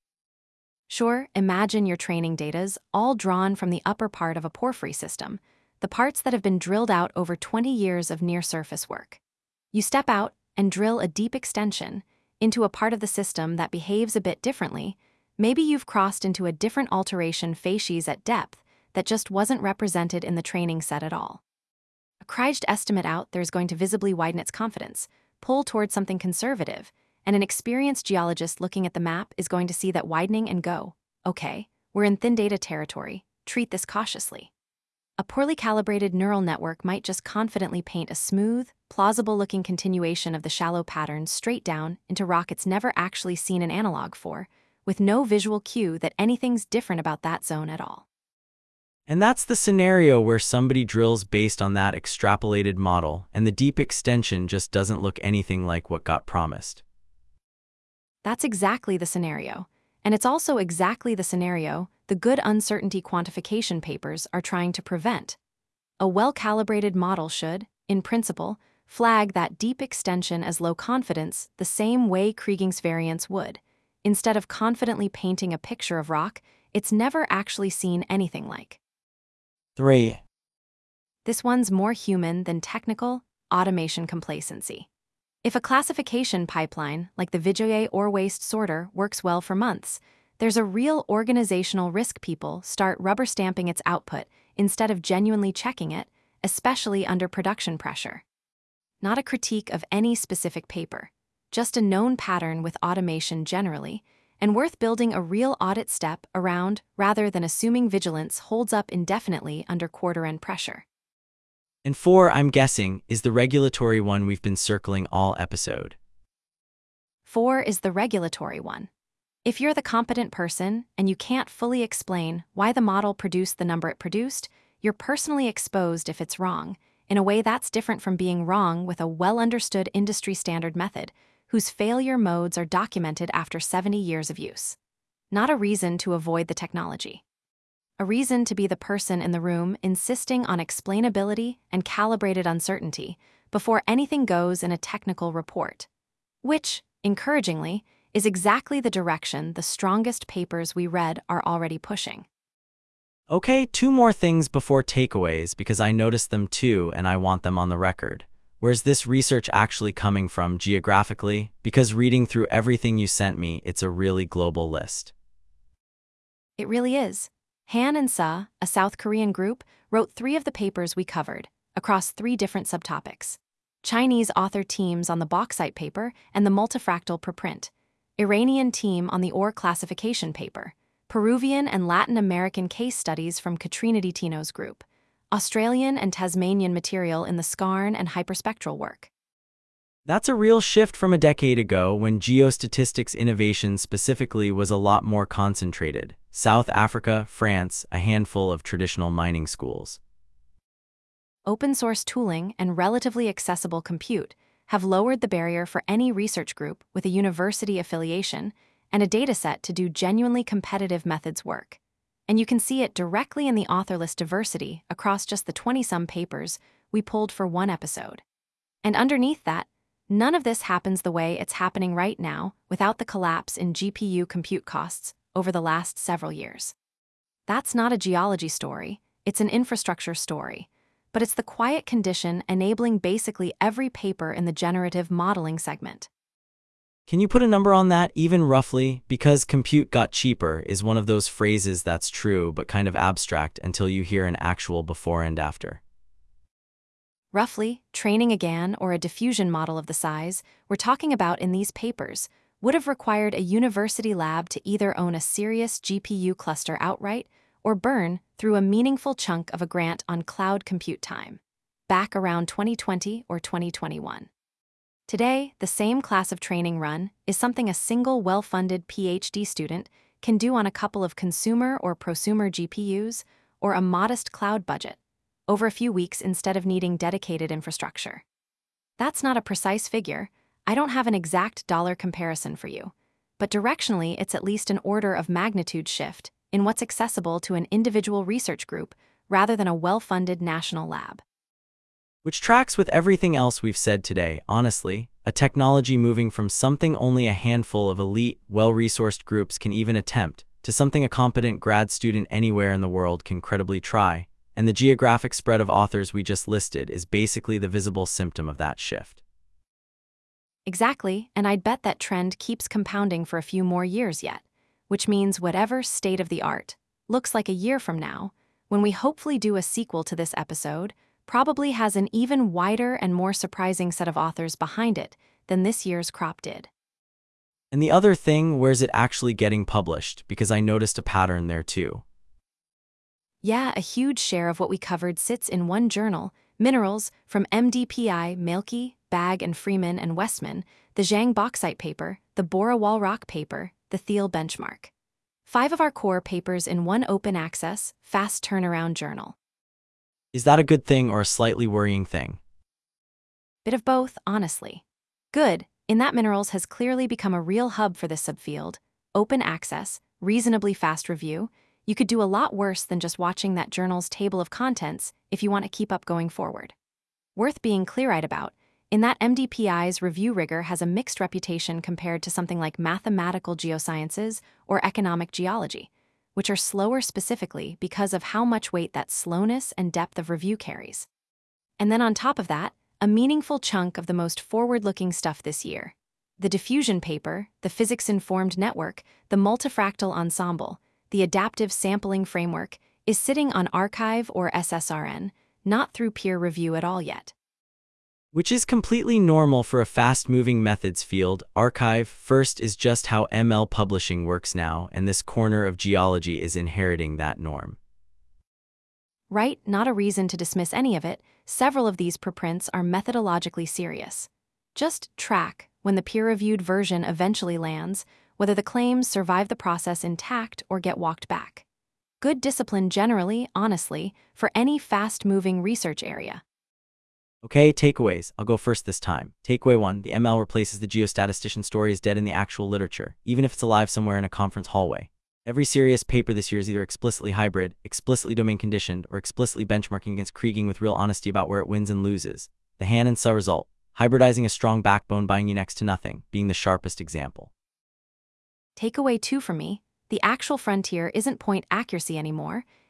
Sure, imagine your training data's all drawn from the upper part of a porphyry system, the parts that have been drilled out over 20 years of near-surface work. You step out and drill a deep extension into a part of the system that behaves a bit differently. Maybe you've crossed into a different alteration facies at depth that just wasn't represented in the training set at all. A Kriged estimate out there's going to visibly widen its confidence, pull towards something conservative, and an experienced geologist looking at the map is going to see that widening and go, okay, we're in thin data territory, treat this cautiously. A poorly calibrated neural network might just confidently paint a smooth, plausible-looking continuation of the shallow patterns straight down into rock it's never actually seen an analog for, with no visual cue that anything's different about that zone at all. And that's the scenario where somebody drills based on that extrapolated model, and the deep extension just doesn't look anything like what got promised. That's exactly the scenario. And it's also exactly the scenario the good uncertainty quantification papers are trying to prevent. A well-calibrated model should, in principle, flag that deep extension as low confidence the same way Kriging's variance would. Instead of confidently painting a picture of rock it's never actually seen anything like. 3. This one's more human than technical automation complacency. If a classification pipeline like the Vijoye ore waste sorter works well for months, there's a real organizational risk people start rubber stamping its output instead of genuinely checking it, especially under production pressure. Not a critique of any specific paper, just a known pattern with automation generally, and worth building a real audit step around rather than assuming vigilance holds up indefinitely under quarter-end pressure. And 4, I'm guessing, is the regulatory one we've been circling all episode. 4 is the regulatory one. If you're the competent person and you can't fully explain why the model produced the number it produced, you're personally exposed if it's wrong, in a way that's different from being wrong with a well-understood industry standard method, whose failure modes are documented after 70 years of use. Not a reason to avoid the technology. A reason to be the person in the room insisting on explainability and calibrated uncertainty before anything goes in a technical report. Which, encouragingly, is exactly the direction the strongest papers we read are already pushing. Okay, two more things before takeaways because I noticed them too and I want them on the record. Where's this research actually coming from geographically? Because reading through everything you sent me, it's a really global list. It really is. Han and Sa, a South Korean group, wrote 3 of the papers we covered, across 3 different subtopics. Chinese author teams on the bauxite paper and the multifractal preprint. Iranian team on the ore classification paper. Peruvian and Latin American case studies from Katrina Di Tino's group. Australian and Tasmanian material in the skarn and hyperspectral work. That's a real shift from a decade ago when geostatistics innovation specifically was a lot more concentrated. South Africa, France, a handful of traditional mining schools. Open-source tooling and relatively accessible compute have lowered the barrier for any research group with a university affiliation and a dataset to do genuinely competitive methods work. And you can see it directly in the author list diversity across just the 20-some papers we pulled for one episode. And underneath that, none of this happens the way it's happening right now without the collapse in GPU compute costs over the last several years. That's not a geology story, it's an infrastructure story, but it's the quiet condition enabling basically every paper in the generative modeling segment. Can you put a number on that, even roughly? Because compute got cheaper is one of those phrases that's true but kind of abstract until you hear an actual before and after. Roughly, training a GAN or a diffusion model of the size we're talking about in these papers would have required a university lab to either own a serious GPU cluster outright or burn through a meaningful chunk of a grant on cloud compute time, back around 2020 or 2021. Today, the same class of training run is something a single well-funded PhD student can do on a couple of consumer or prosumer GPUs or a modest cloud budget, over a few weeks instead of needing dedicated infrastructure. That's not a precise figure. I don't have an exact dollar comparison for you, but directionally it's at least an order of magnitude shift in what's accessible to an individual research group rather than a well-funded national lab. Which tracks with everything else we've said today, honestly. A technology moving from something only a handful of elite, well-resourced groups can even attempt, to something a competent grad student anywhere in the world can credibly try, and the geographic spread of authors we just listed is basically the visible symptom of that shift. Exactly, and I'd bet that trend keeps compounding for a few more years yet, which means whatever state of the art looks like a year from now, when we hopefully do a sequel to this episode, probably has an even wider and more surprising set of authors behind it than this year's crop did. And the other thing, where's it actually getting published? Because I noticed a pattern there too. Yeah, a huge share of what we covered sits in one journal, Minerals, from MDPI, Mielke, Bagg and Freeman and Westman, the Zhang bauxite paper, the Bora Walrock paper, the Thiel benchmark. 5 of our core papers in one open access, fast turnaround journal. Is that a good thing or a slightly worrying thing? Bit of both, honestly. Good, in that Minerals has clearly become a real hub for this subfield, open access, reasonably fast review. You could do a lot worse than just watching that journal's table of contents if you want to keep up going forward. Worth being clear-eyed about, in that MDPI's review rigor has a mixed reputation compared to something like mathematical geosciences or economic geology, which are slower specifically because of how much weight that slowness and depth of review carries. And then on top of that, a meaningful chunk of the most forward-looking stuff this year. The diffusion paper, the physics-informed network, the multifractal ensemble, the adaptive sampling framework, is sitting on arXiv or SSRN, not through peer review at all yet. Which is completely normal for a fast-moving methods field. arXiv first is just how ML publishing works now, and this corner of geology is inheriting that norm. Right, not a reason to dismiss any of it. Several of these preprints are methodologically serious. Just track, when the peer-reviewed version eventually lands, whether the claims survive the process intact or get walked back. Good discipline generally, honestly, for any fast-moving research area. Okay, takeaways. I'll go first this time. Takeaway 1, the ML replaces the geostatistician story is dead in the actual literature, even if it's alive somewhere in a conference hallway. Every serious paper this year is either explicitly hybrid, explicitly domain-conditioned, or explicitly benchmarking against Krieging with real honesty about where it wins and loses. The Han and Sa result, hybridizing a strong backbone buying you next to nothing, being the sharpest example. Takeaway 2 for me, the actual frontier isn't point accuracy anymore,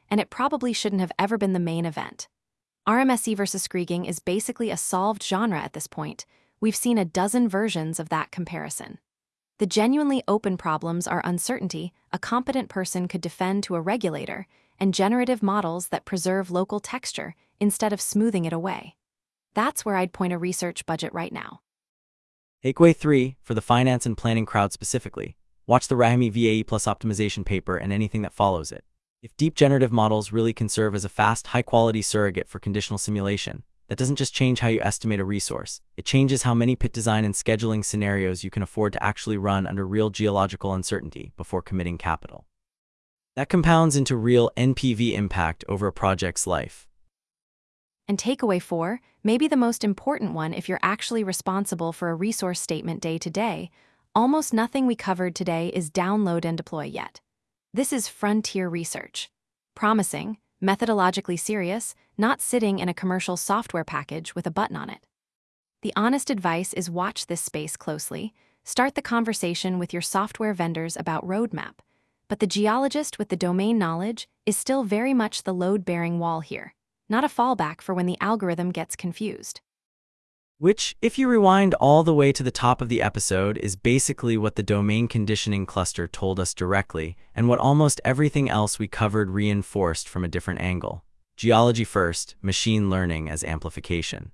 and it probably shouldn't have ever been the main event. RMSE versus Krieging is basically a solved genre at this point. We've seen a dozen versions of that comparison. The genuinely open problems are uncertainty a competent person could defend to a regulator, and generative models that preserve local texture instead of smoothing it away. That's where I'd point a research budget right now. Takeaway 3, for the finance and planning crowd specifically, watch the Rahimi VAE plus optimization paper and anything that follows it. If deep generative models really can serve as a fast, high-quality surrogate for conditional simulation, that doesn't just change how you estimate a resource, it changes how many pit design and scheduling scenarios you can afford to actually run under real geological uncertainty before committing capital. That compounds into real NPV impact over a project's life. And takeaway 4, maybe the most important one if you're actually responsible for a resource statement day to day, almost nothing we covered today is download and deploy yet. This is frontier research. Promising, methodologically serious, not sitting in a commercial software package with a button on it. The honest advice is watch this space closely, start the conversation with your software vendors about roadmap, but the geologist with the domain knowledge is still very much the load-bearing wall here, not a fallback for when the algorithm gets confused. Which, if you rewind all the way to the top of the episode, is basically what the domain conditioning cluster told us directly, and what almost everything else we covered reinforced from a different angle. Geology first, machine learning as amplification.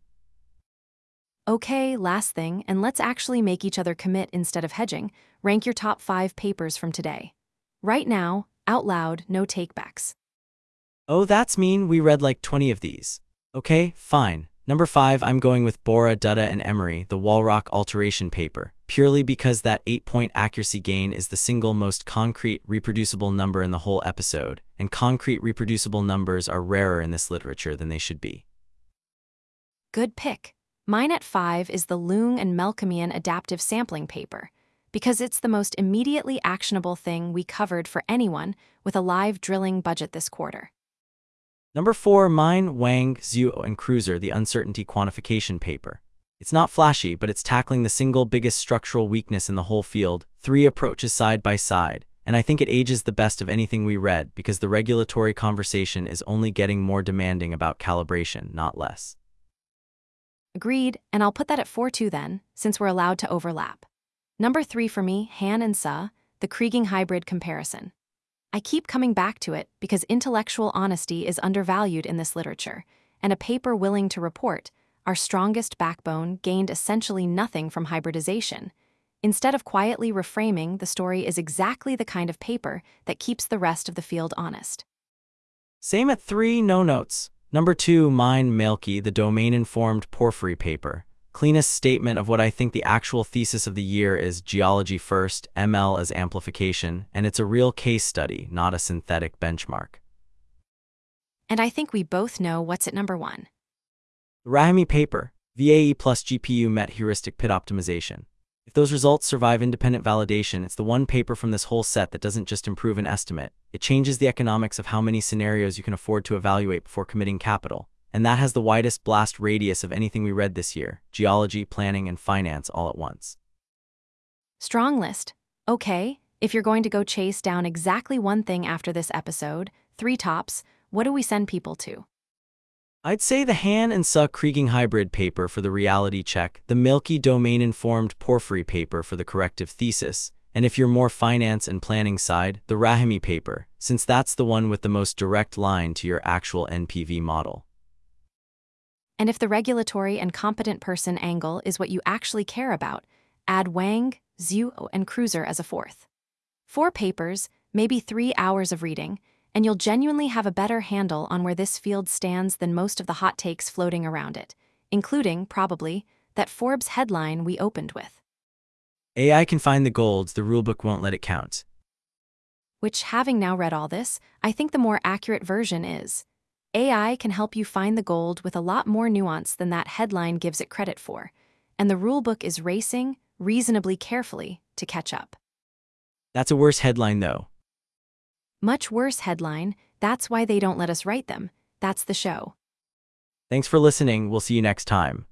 Okay, last thing, and let's actually make each other commit instead of hedging. Rank your top 5 papers from today. Right now, out loud, no takebacks. Oh, that's mean, we read like 20 of these. Okay, fine. Number 5, I'm going with Bora, Dutta, and Emery, the Walrock alteration paper, purely because that 8-point accuracy gain is the single most concrete, reproducible number in the whole episode, and concrete, reproducible numbers are rarer in this literature than they should be. Good pick. Mine at 5 is the Leung and Melkemian adaptive sampling paper, because it's the most immediately actionable thing we covered for anyone with a live drilling budget this quarter. Number 4, mine, Wang, Zhu, and Cruiser, the uncertainty quantification paper. It's not flashy, but it's tackling the single biggest structural weakness in the whole field, 3 approaches side by side, and I think it ages the best of anything we read because the regulatory conversation is only getting more demanding about calibration, not less. Agreed, and I'll put that at 4 too then, since we're allowed to overlap. Number 3 for me, Han and Suh, the Krieging hybrid comparison. I keep coming back to it because intellectual honesty is undervalued in this literature, and a paper willing to report, our strongest backbone gained essentially nothing from hybridization. Instead of quietly reframing, the story is exactly the kind of paper that keeps the rest of the field honest. Same at 3, no notes. Number 2, mine, Melki, the domain-informed porphyry paper. Cleanest statement of what I think the actual thesis of the year is: geology first, ML as amplification, and it's a real case study, not a synthetic benchmark. And I think we both know what's at number 1. The Rahimi paper, VAE plus GPU met heuristic pit optimization. If those results survive independent validation, it's the one paper from this whole set that doesn't just improve an estimate, it changes the economics of how many scenarios you can afford to evaluate before committing capital. And that has the widest blast radius of anything we read this year: geology, planning, and finance all at once. Strong list. Okay, if you're going to go chase down exactly one thing after this episode, 3 tops, what do we send people to? I'd say the Han and Suh Krieging hybrid paper for the reality check, the Melki domain-informed porphyry paper for the corrective thesis, and if you're more finance and planning side, the Rahimi paper, since that's the one with the most direct line to your actual NPV model. And if the regulatory and competent person angle is what you actually care about, add Wang, Zhu, and Cruiser as a 4th. 4 papers, maybe 3 hours of reading, and you'll genuinely have a better handle on where this field stands than most of the hot takes floating around it, including, probably, that Forbes headline we opened with. AI can find the golds, the rulebook won't let it count. Which, having now read all this, I think the more accurate version is: AI can help you find the gold with a lot more nuance than that headline gives it credit for, and the rulebook is racing, reasonably carefully, to catch up. That's a worse headline, though. Much worse headline, that's why they don't let us write them. That's the show. Thanks for listening, we'll see you next time.